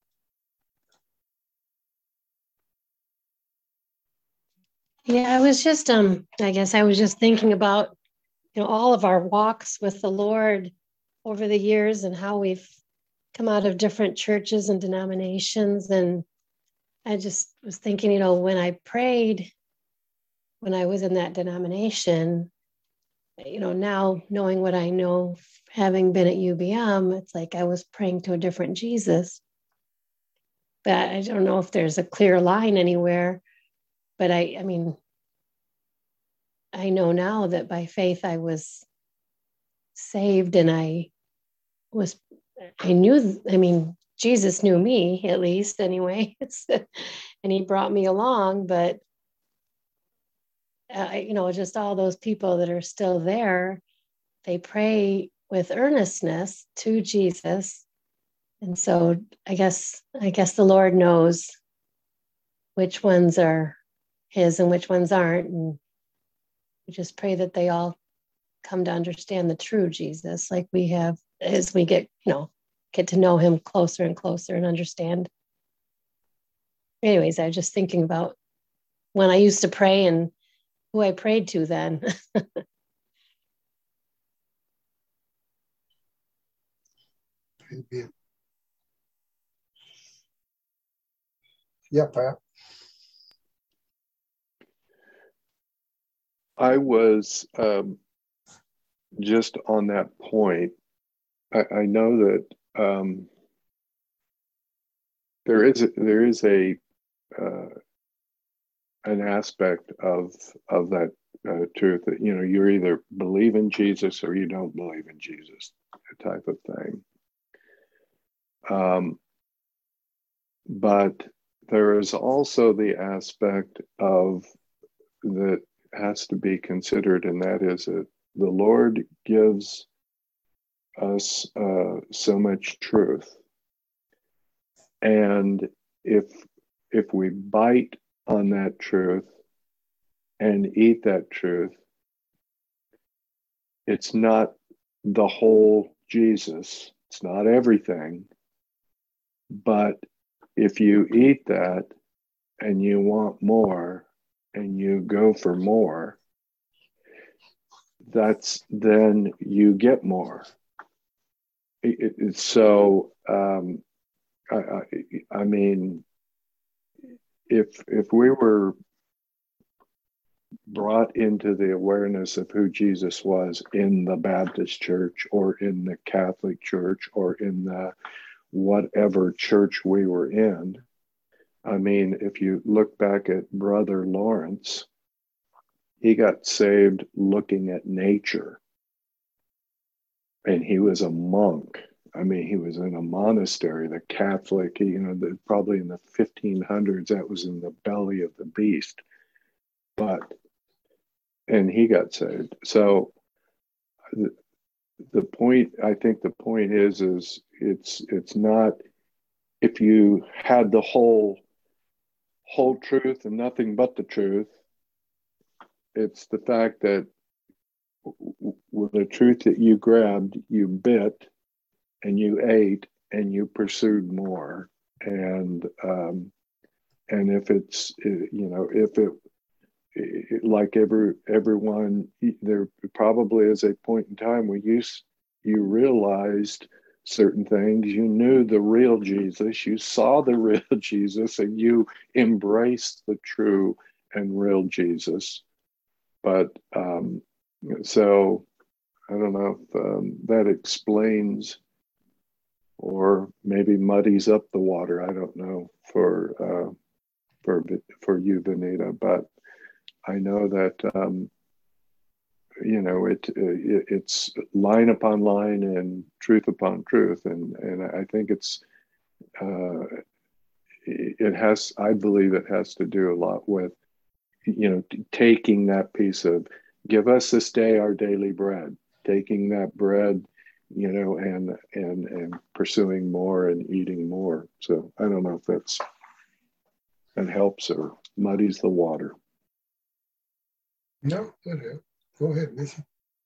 Yeah, I was just, um, I guess I was just thinking about, you know, all of our walks with the Lord over the years and how we've come out of different churches and denominations. And I just was thinking, you know, when I prayed, when I was in that denomination, you know, now knowing what I know, having been at U B M, it's like I was praying to a different Jesus. But I don't know if there's a clear line anywhere. But I, I mean, I know now that by faith I was saved, and I was, I knew, I mean, Jesus knew me, at least anyway, and he brought me along. But, uh, you know, just all those people that are still there, they pray with earnestness to Jesus. And so I guess, I guess the Lord knows which ones are his and which ones aren't. And we just pray that they all come to understand the true Jesus, like we have, as we get, you know, get to know him closer and closer and understand. Anyways, I was just thinking about when I used to pray and who I prayed to then. Amen. Yeah, Pat. I was um, just on that point. I, I know that um, there is a, there is a uh, an aspect of of that uh, truth that, you know, you either believe in Jesus or you don't believe in Jesus, type of thing. Um, but there is also the aspect of that has to be considered, and that is that the Lord gives us uh, so much truth, and if if we bite on that truth and eat that truth, it's not the whole Jesus, it's not everything, but if you eat that and you want more and you go for more, that's then you get more. It, it, so, um, I, I, I mean, if if we were brought into the awareness of who Jesus was in the Baptist church or in the Catholic church or in the whatever church we were in, I mean, if you look back at Brother Lawrence, he got saved looking at nature. And he was a monk. I mean, he was in a monastery, the Catholic, you know, the, probably in the fifteen hundreds, that was in the belly of the beast. But, and he got saved. So the, the point, I think the point is, is it's, it's not, if you had the whole, whole truth and nothing but the truth, it's the fact that with the truth that you grabbed, you bit and you ate and you pursued more. And, um, and if it's, you know, if it, it like every, everyone, there probably is a point in time where you, you realized certain things, you knew the real Jesus, you saw the real Jesus, and you embraced the true and real Jesus. But um, so I don't know if um, that explains or maybe muddies up the water. I don't know for uh, for for you, Benita, but I know that um, you know it, it it's line upon line and truth upon truth, and and I think it's uh, it has. I believe it has to do a lot with, you know, taking that piece of, give us this day our daily bread, taking that bread, you know, and and and pursuing more and eating more. So I don't know if that's that helps or muddies the water. No, that helps. Go ahead, Missy.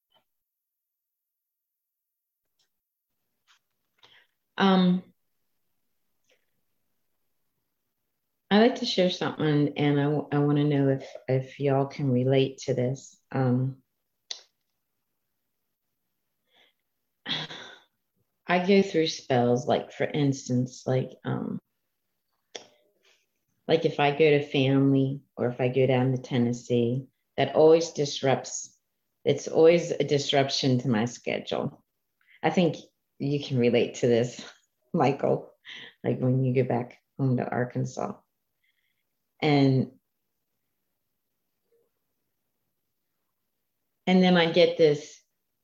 Um, I'd like to share something, and I, I want to know if, if y'all can relate to this. Um, I go through spells, like for instance, like um, like if I go to family or if I go down to Tennessee, that always disrupts, it's always a disruption to my schedule. I think you can relate to this, Michael, like when you go back home to Arkansas. And and then I get this,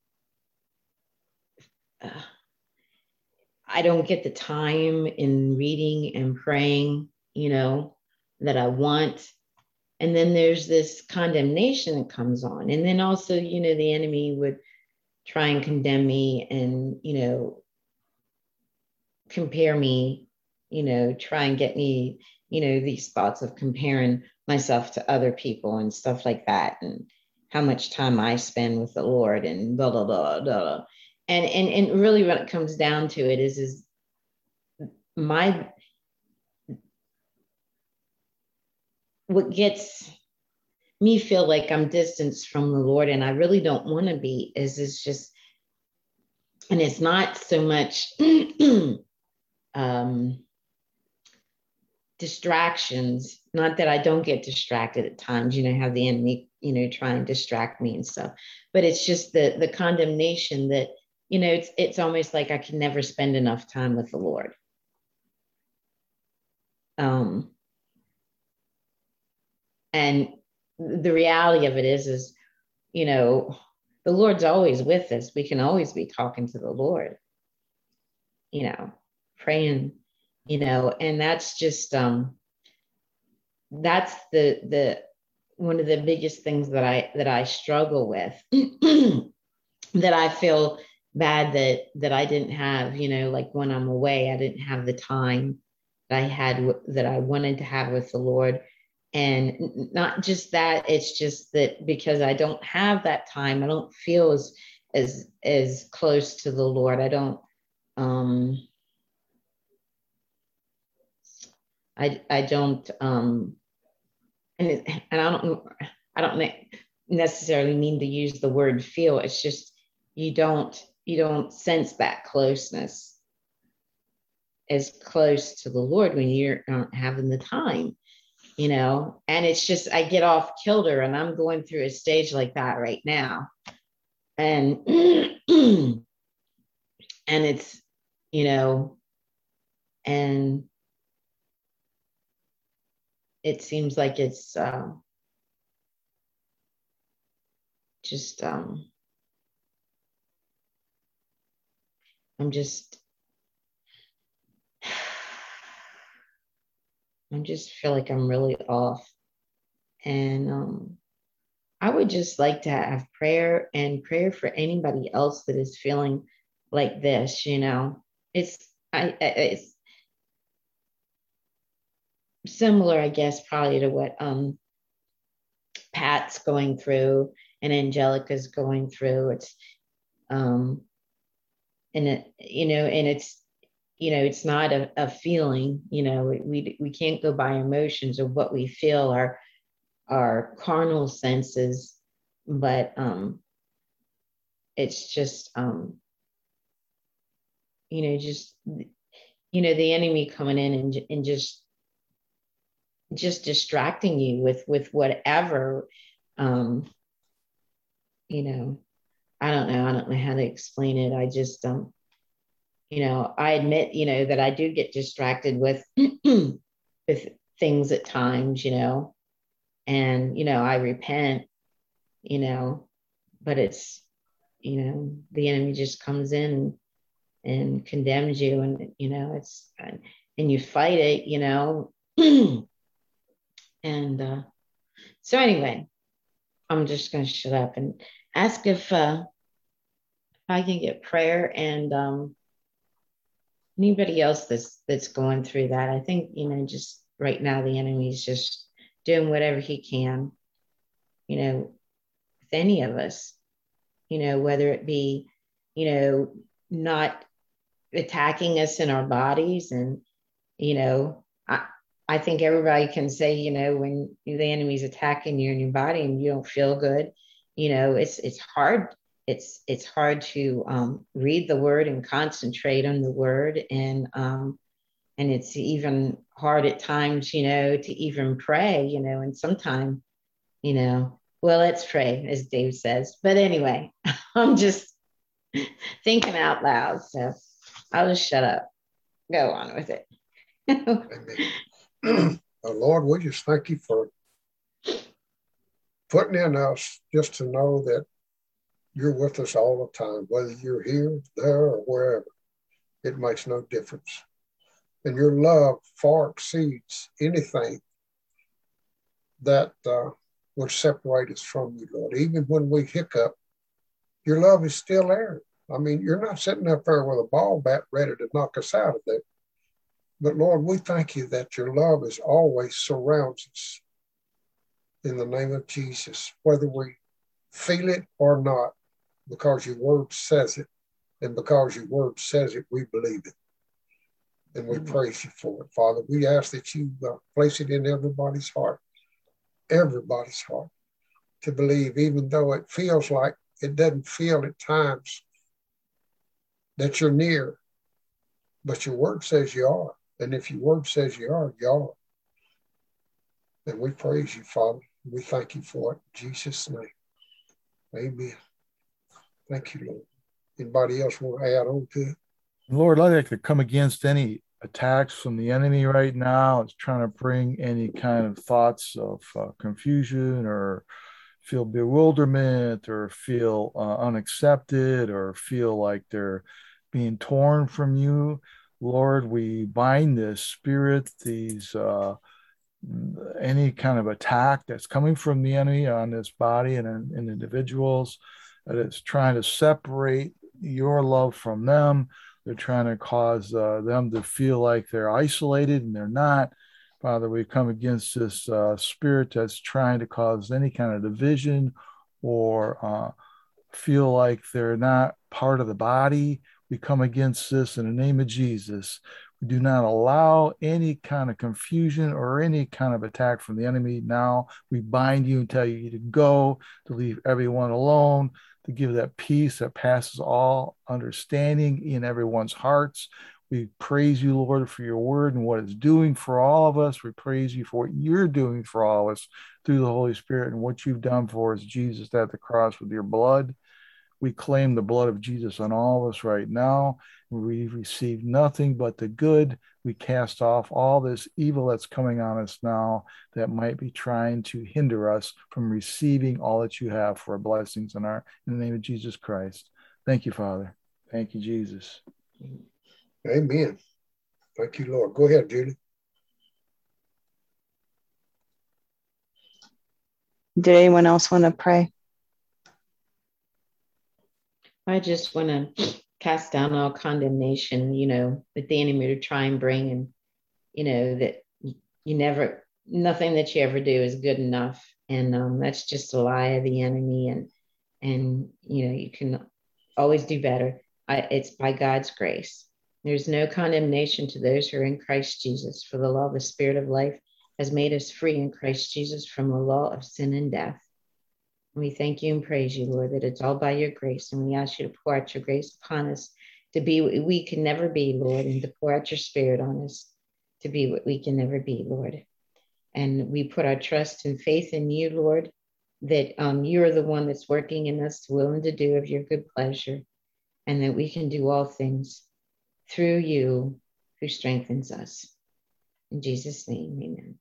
uh, I don't get the time in reading and praying, you know, that I want. And then there's this condemnation that comes on. And then also, you know, the enemy would try and condemn me and, you know, compare me, you know, try and get me, you know, these thoughts of comparing myself to other people and stuff like that, and how much time I spend with the Lord and blah, blah, blah, blah. And, and, and really what it comes down to it is, is my, what gets me feel like I'm distanced from the Lord, and I really don't want to be, is it's just, and it's not so much um, distractions, not that I don't get distracted at times, you know, have the enemy, you know, try and distract me and stuff, but it's just the the condemnation that, you know, it's it's almost like I can never spend enough time with the Lord. Um, and the reality of it is, is, you know, the Lord's always with us. We can always be talking to the Lord, you know, praying, you know, and that's just, um, that's the, the, one of the biggest things that I, that I struggle with, that I feel bad that, that I didn't have, you know, like when I'm away, I didn't have the time that I had, that I wanted to have with the Lord. And not just that, it's just that because I don't have that time, I don't feel as, as, as close to the Lord. I don't, um, I, I don't, um, and, it, and I don't, I don't necessarily mean to use the word feel. It's just, you don't, you don't sense that closeness as close to the Lord when you're not having the time. You know, and it's just, I get off kilter, and I'm going through a stage like that right now. And, and it's, you know, and it seems like it's uh, just, um, I'm just, I just feel like I'm really off. And um, I would just like to have prayer and prayer for anybody else that is feeling like this, you know. It's I it's similar, I guess, probably to what um Pat's going through and Angelica's going through. It's um and it, you know, and it's, you know, it's not a, a feeling, you know, we we can't go by emotions or what we feel, our our carnal senses, but um it's just um you know, just you know, the enemy coming in and, and just just distracting you with with whatever um you know, I don't know. I don't know how to explain it. I just, um, you know, I admit, you know, that I do get distracted with, with things at times, you know, and, you know, I repent, you know, but it's, you know, the enemy just comes in and, and condemns you and, you know, it's, and you fight it, you know, and uh, so anyway, I'm just going to shut up and ask if, uh, I can get prayer and um, anybody else that's that's going through that. I think, you know, just right now the enemy's just doing whatever he can, you know, with any of us, you know, whether it be, you know, not attacking us in our bodies. And, you know, I, I think everybody can say, you know, when the enemy's attacking you in your body and you don't feel good, you know, it's it's hard. It's it's hard to um, read the word and concentrate on the word, and um, and it's even hard at times, you know, to even pray, you know. And sometimes, you know, well, let's pray, as Dave says. But anyway, I'm just thinking out loud, so I'll just shut up. Go on with it. Amen. Oh, Lord, we just thank you for putting in us just to know that you're with us all the time, whether you're here, there, or wherever. It makes no difference. And your love far exceeds anything that uh, would separate us from you, Lord. Even when we hiccup, your love is still there. I mean, you're not sitting up there with a ball bat ready to knock us out of there. But Lord, we thank you that your love is always surrounds us in the name of Jesus, whether we feel it or not, because your word says it. And because your word says it, we believe it. And we mm-hmm. praise you for it, Father. We ask that you uh, place it in everybody's heart, everybody's heart, to believe, even though it feels like it doesn't feel at times that you're near. But your word says you are. And if your word says you are, you are. And we praise you, Father. We thank you for it. In Jesus' name. Amen. Thank you, Lord. Anybody else want to add on to it? Lord, I'd like to come against any attacks from the enemy right now. It's trying to bring any kind of thoughts of uh, confusion or feel bewilderment or feel uh, unaccepted or feel like they're being torn from you. Lord, we bind this spirit, these uh, any kind of attack that's coming from the enemy on this body and in individuals that is trying to separate your love from them. They're trying to cause uh, them to feel like they're isolated, and they're not. Father, we come against this uh, spirit that's trying to cause any kind of division or uh, feel like they're not part of the body. We come against this in the name of Jesus. We do not allow any kind of confusion or any kind of attack from the enemy. Now we bind you and tell you to go, to leave everyone alone, to give that peace that passes all understanding in everyone's hearts. We praise you, Lord, for your word and what it's doing for all of us. We praise you for what you're doing for all of us through the Holy Spirit and what you've done for us, Jesus, at the cross with your blood. We claim the blood of Jesus on all of us right now. We receive nothing but the good. We cast off all this evil that's coming on us now that might be trying to hinder us from receiving all that you have for our blessings in our in the name of Jesus Christ. Thank you, Father. Thank you, Jesus. Amen. Thank you, Lord. Go ahead, Judy. Did anyone else want to pray? I just want to cast down all condemnation, you know, that the enemy to try and bring, and, you know, that you never, nothing that you ever do is good enough. And um, that's just a lie of the enemy. And, and, you know, you can always do better. I, it's by God's grace. There's no condemnation to those who are in Christ Jesus, for the law of the Spirit of life has made us free in Christ Jesus from the law of sin and death. And we thank you and praise you, Lord, that it's all by your grace. And we ask you to pour out your grace upon us to be what we can never be, Lord, and to pour out your Spirit on us to be what we can never be, Lord. And we put our trust and faith in you, Lord, that um, you are the one that's working in us to will and to do of your good pleasure, and that we can do all things through you who strengthens us. In Jesus' name, amen.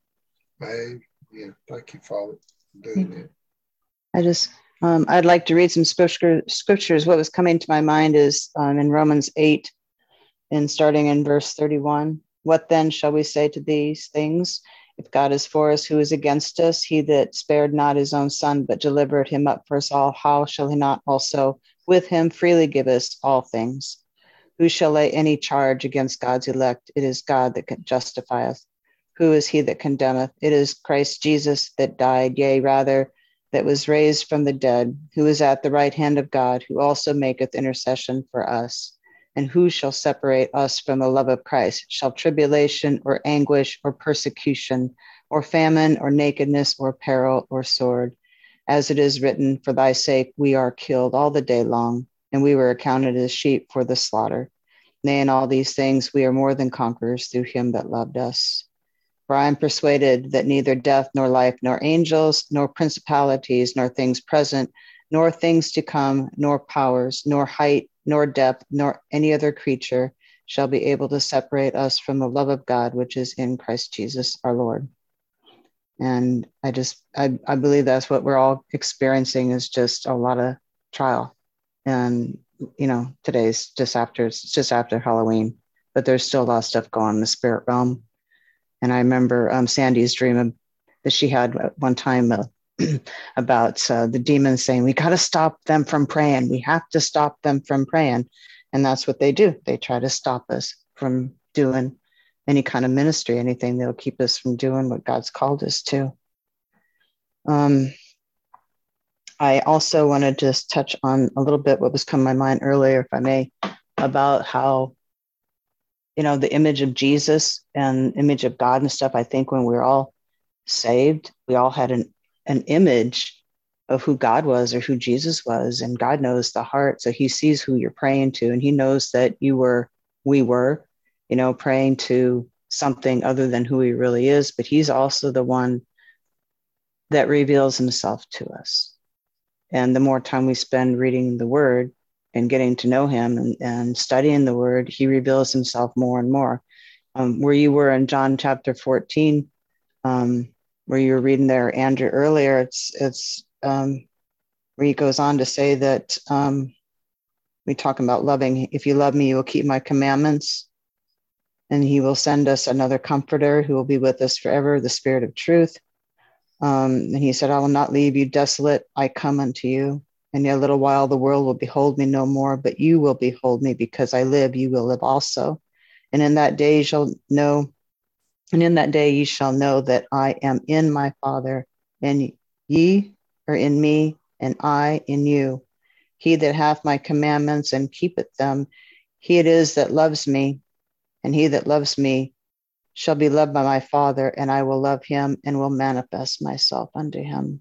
Amen. Thank you, Father, for doing that. I just, um, I'd like to read some scripture, scriptures. What was coming to my mind is um, in Romans eight, and starting in verse thirty-one. What then shall we say to these things? If God is for us, who is against us? He that spared not his own son, but delivered him up for us all, how shall he not also with him freely give us all things? Who shall lay any charge against God's elect? It is God that justifieth. Who is he that condemneth? It is Christ Jesus that died, yea, rather, that was raised from the dead, who is at the right hand of God, who also maketh intercession for us. And who shall separate us from the love of Christ? Shall tribulation or anguish or persecution or famine or nakedness or peril or sword? As it is written, for thy sake we are killed all the day long, and we were accounted as sheep for the slaughter. Nay, in all these things we are more than conquerors through him that loved us. For I am persuaded that neither death nor life, nor angels, nor principalities, nor things present, nor things to come, nor powers, nor height, nor depth, nor any other creature shall be able to separate us from the love of God, which is in Christ Jesus our Lord. And I just, I, I believe that's what we're all experiencing, is just a lot of trial. And, you know, today's just after, it's just after Halloween, but there's still a lot of stuff going on in the spirit realm. And I remember um, Sandy's dream that she had one time uh, about uh, the demons saying, we got to stop them from praying. We have to stop them from praying. And that's what they do. They try to stop us from doing any kind of ministry, anything that'll keep us from doing what God's called us to. Um, I also want to just touch on a little bit what was coming to my mind earlier, if I may, about how, you know, the image of Jesus and image of God and stuff. I think when we were all saved, we all had an, an image of who God was or who Jesus was. And God knows the heart. So he sees who you're praying to. And he knows that you were, we were, you know, praying to something other than who he really is. But he's also the one that reveals himself to us. And the more time we spend reading the word and getting to know him and, and studying the word, he reveals himself more and more. Um, where you were in John chapter fourteen, um, where you were reading there, Andrew, earlier, it's it's um, where he goes on to say that um, we talking about loving. If you love me, you will keep my commandments, and he will send us another comforter who will be with us forever, the Spirit of truth. Um, and he said, I will not leave you desolate. I come unto you. And in a little while, the world will behold me no more, but you will behold me, because I live, you will live also. And in that day you shall know, and in that day ye shall know that I am in my Father, and ye are in me, and I in you. He that hath my commandments and keepeth them, he it is that loves me, and he that loves me shall be loved by my Father, and I will love him and will manifest myself unto him.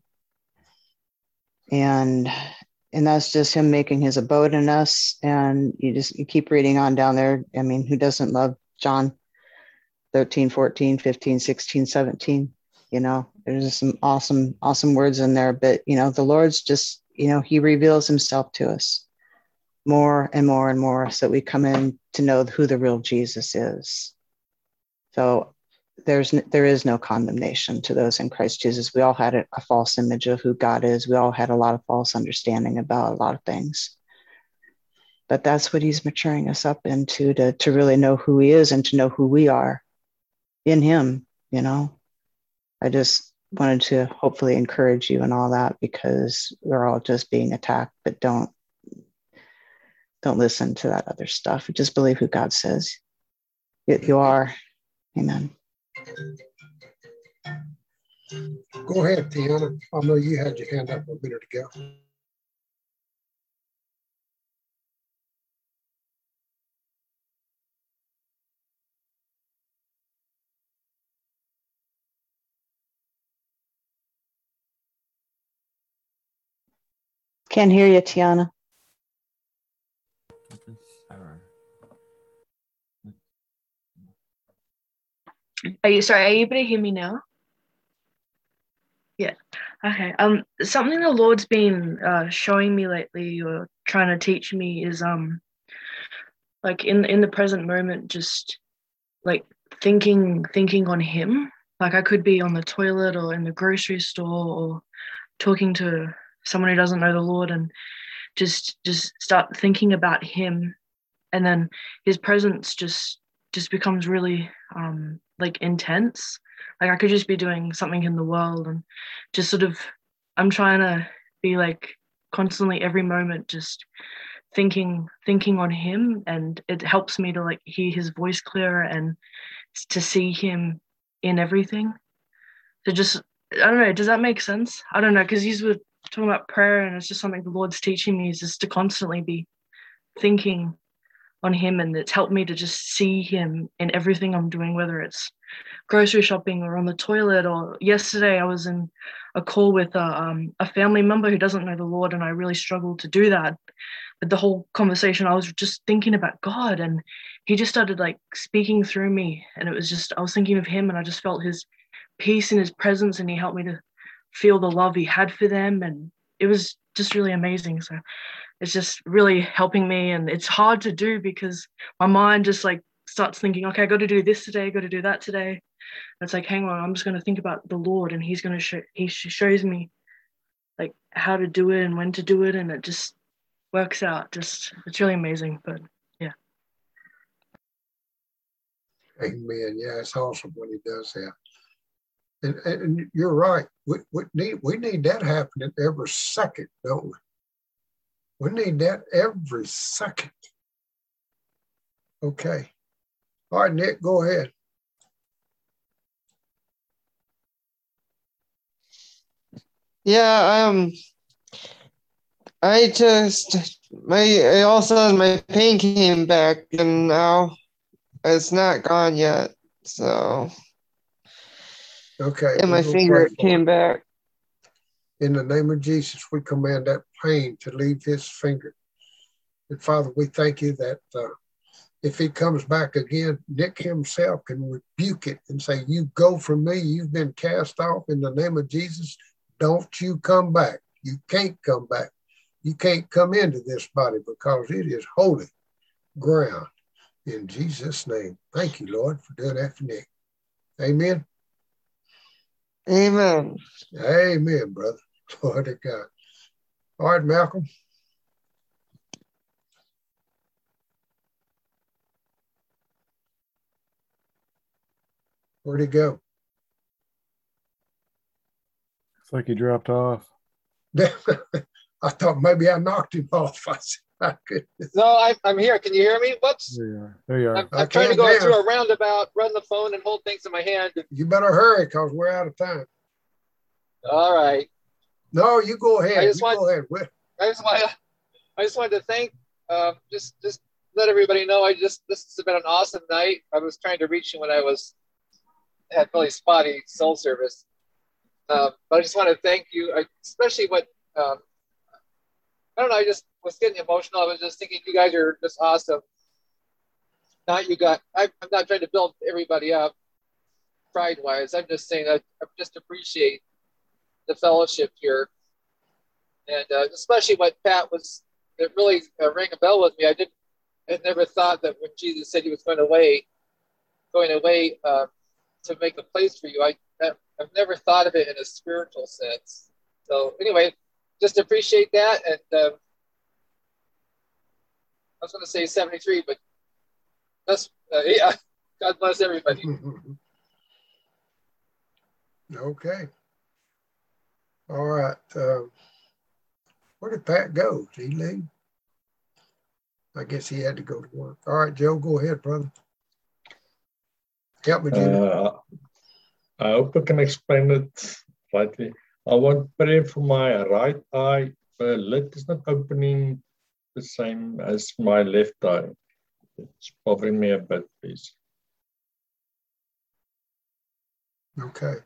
And and that's just him making his abode in us. And you just you keep reading on down there. I mean, who doesn't love John thirteen, fourteen, fifteen, sixteen, seventeen? You know, there's some awesome, awesome words in there. But, you know, the Lord's just, you know, he reveals himself to us more and more and more, so that we come in to know who the real Jesus is. So there's there is no condemnation to those in Christ Jesus. We all had a, a false image of who God is. We all had a lot of false understanding about a lot of things. But that's what he's maturing us up into, to, to really know who he is and to know who we are in him. You know, I just, wanted to hopefully encourage you and all that, because we're all just being attacked, but don't don't listen to that other stuff. Just believe who God says you, you are. Amen. Go ahead, Tiana. I know you had your hand up a minute ago. Can't hear you, Tiana. Are you sorry? Are you able to hear me now? Yeah. Okay. Um, something the Lord's been uh, showing me lately, or trying to teach me, is um, like in in the present moment, just like thinking thinking on Him. Like I could be on the toilet or in the grocery store or talking to someone who doesn't know the Lord, and just just start thinking about Him, and then His presence just just becomes really um like intense. Like I could just be doing something in the world and just sort of, I'm trying to be like constantly every moment just thinking thinking on Him, and it helps me to like hear His voice clearer and to see Him in everything. So just, I don't know, does that make sense? I don't know, because you were talking about prayer, and it's just something the Lord's teaching me, is just to constantly be thinking on Him, and it's helped me to just see Him in everything I'm doing, whether it's grocery shopping or on the toilet. Or yesterday I was in a call with a, um, a family member who doesn't know the Lord, and I really struggled to do that. But the whole conversation, I was just thinking about God, and He just started like speaking through me, and it was just, I was thinking of Him, and I just felt His peace and His presence, and He helped me to feel the love He had for them, and it was just really amazing. So it's just really helping me, and it's hard to do because my mind just like starts thinking, okay, I got to do this today, got to do that today. And it's like, hang on, I'm just going to think about the Lord, and He's going to show, He shows me like how to do it and when to do it, and it just works out. Just, it's really amazing. But yeah. Amen. Yeah, it's awesome when He does that. And, and you're right. We, we need we need that happening every second, don't we? We need that every second. Okay. All right, Nick, go ahead. Yeah, um, I just, my, I also, my pain came back, and now it's not gone yet, so. Okay. And my finger came back. In the name of Jesus, we command that pain to leave his finger. And Father, we thank you that uh, if he comes back again, Nick himself can rebuke it and say, you go from me, you've been cast off in the name of Jesus. Don't you come back. You can't come back. You can't come into this body because it is holy ground. In Jesus' name. Thank you, Lord, for doing that for Nick. Amen. Amen. Amen, brother. Glory to God. All right, Malcolm. Where'd he go? It's like he dropped off. I thought maybe I knocked him off. I said, my goodness. No, I, I'm here. Can you hear me? Whoops. There you are. There you are. I'm, I'm trying to go down through a roundabout, run the phone, and hold things in my hand. You better hurry because we're out of time. All right. No, you go ahead. I just you want, go ahead. I just want. I just wanted to thank. Uh, just, just let everybody know. I just. This has been an awesome night. I was trying to reach you when I was had really spotty soul service. Um, but I just want to thank you, I, especially what. Um, I don't know. I just was getting emotional. I was just thinking, you guys are just awesome. Not you got. I, I'm not trying to build everybody up, pride wise. I'm just saying that I just appreciate the fellowship here, and uh, especially what Pat was. It really uh, rang a bell with me. I didn't. I never thought that when Jesus said He was going away, going away uh, to make a place for you. I I've never thought of it in a spiritual sense. So anyway, just appreciate that. And uh, I was going to say seventy-three, but that's uh, yeah. God bless everybody. Okay. All right. Um, where did Pat go? Did he leave? I guess he had to go to work. All right, Joe, go ahead, brother. Help me, Jimmy. Uh, I hope I can explain it rightly. I want prayer for my right eye. The lid is not opening the same as my left eye. It's bothering me a bit, please. Okay.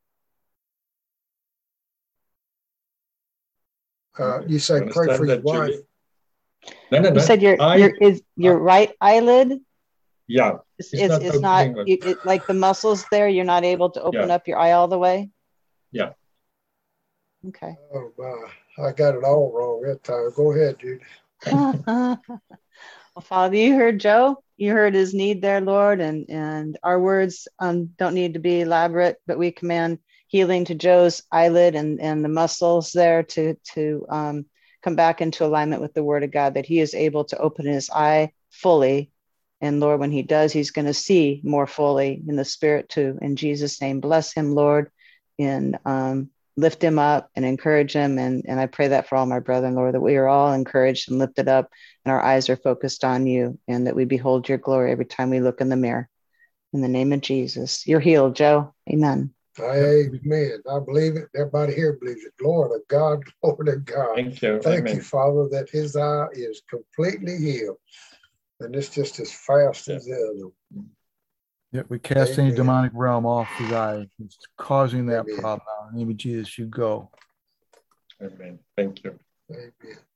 Uh, you say You pray for your understand that, wife. Julie? No, no, no. You said your I, your is your right eyelid yeah, is it's is, not is not opening. you, it, like the muscles there. You're not able to open Yeah. up your eye all the way. Yeah. Okay. Oh my, I got it all wrong that time. Go ahead, dude. Well, Father, you heard Joe. You heard his need there, Lord, and and our words um, don't need to be elaborate, but we command healing to Joe's eyelid and and the muscles there to to um, come back into alignment with the Word of God, that he is able to open his eye fully. And Lord, when he does, he's going to see more fully in the Spirit too. In Jesus' name, bless him, Lord, and um, lift him up and encourage him. And, and I pray that for all my brethren, Lord, that we are all encouraged and lifted up and our eyes are focused on you, and that we behold your glory every time we look in the mirror. In the name of Jesus, you're healed, Joe. Amen. Amen. I believe it. Everybody here believes it. Lord of God, Lord of God. Thank you. Thank Amen. you, Father, that his eye is completely healed. And it's just as fast as the other one. Yeah, we cast Amen. any demonic realm off his eye. It's causing that Amen. problem now. In the name of Jesus, you go. Amen. Thank you. Amen.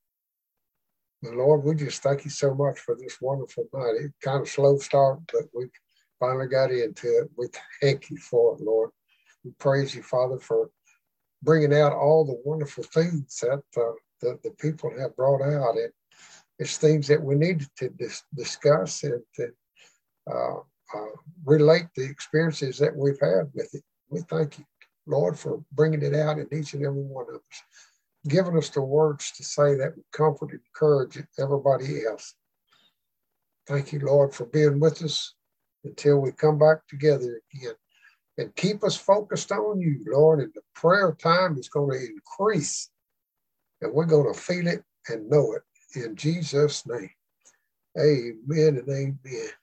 Well, Lord, we just thank you so much for this wonderful night. It kind of slow start, but we finally got into it. We thank you for it, Lord. We praise you, Father, for bringing out all the wonderful things that uh, the, the people have brought out. And it's things that we needed to dis- discuss and to uh, uh, relate the experiences that we've had with it. We thank you, Lord, for bringing it out in each and every one of us, giving us the words to say that would comfort and encourage everybody else. Thank you, Lord, for being with us until we come back together again. And keep us focused on you, Lord, and the prayer time is going to increase. And we're going to feel it and know it in Jesus' name. Amen and amen.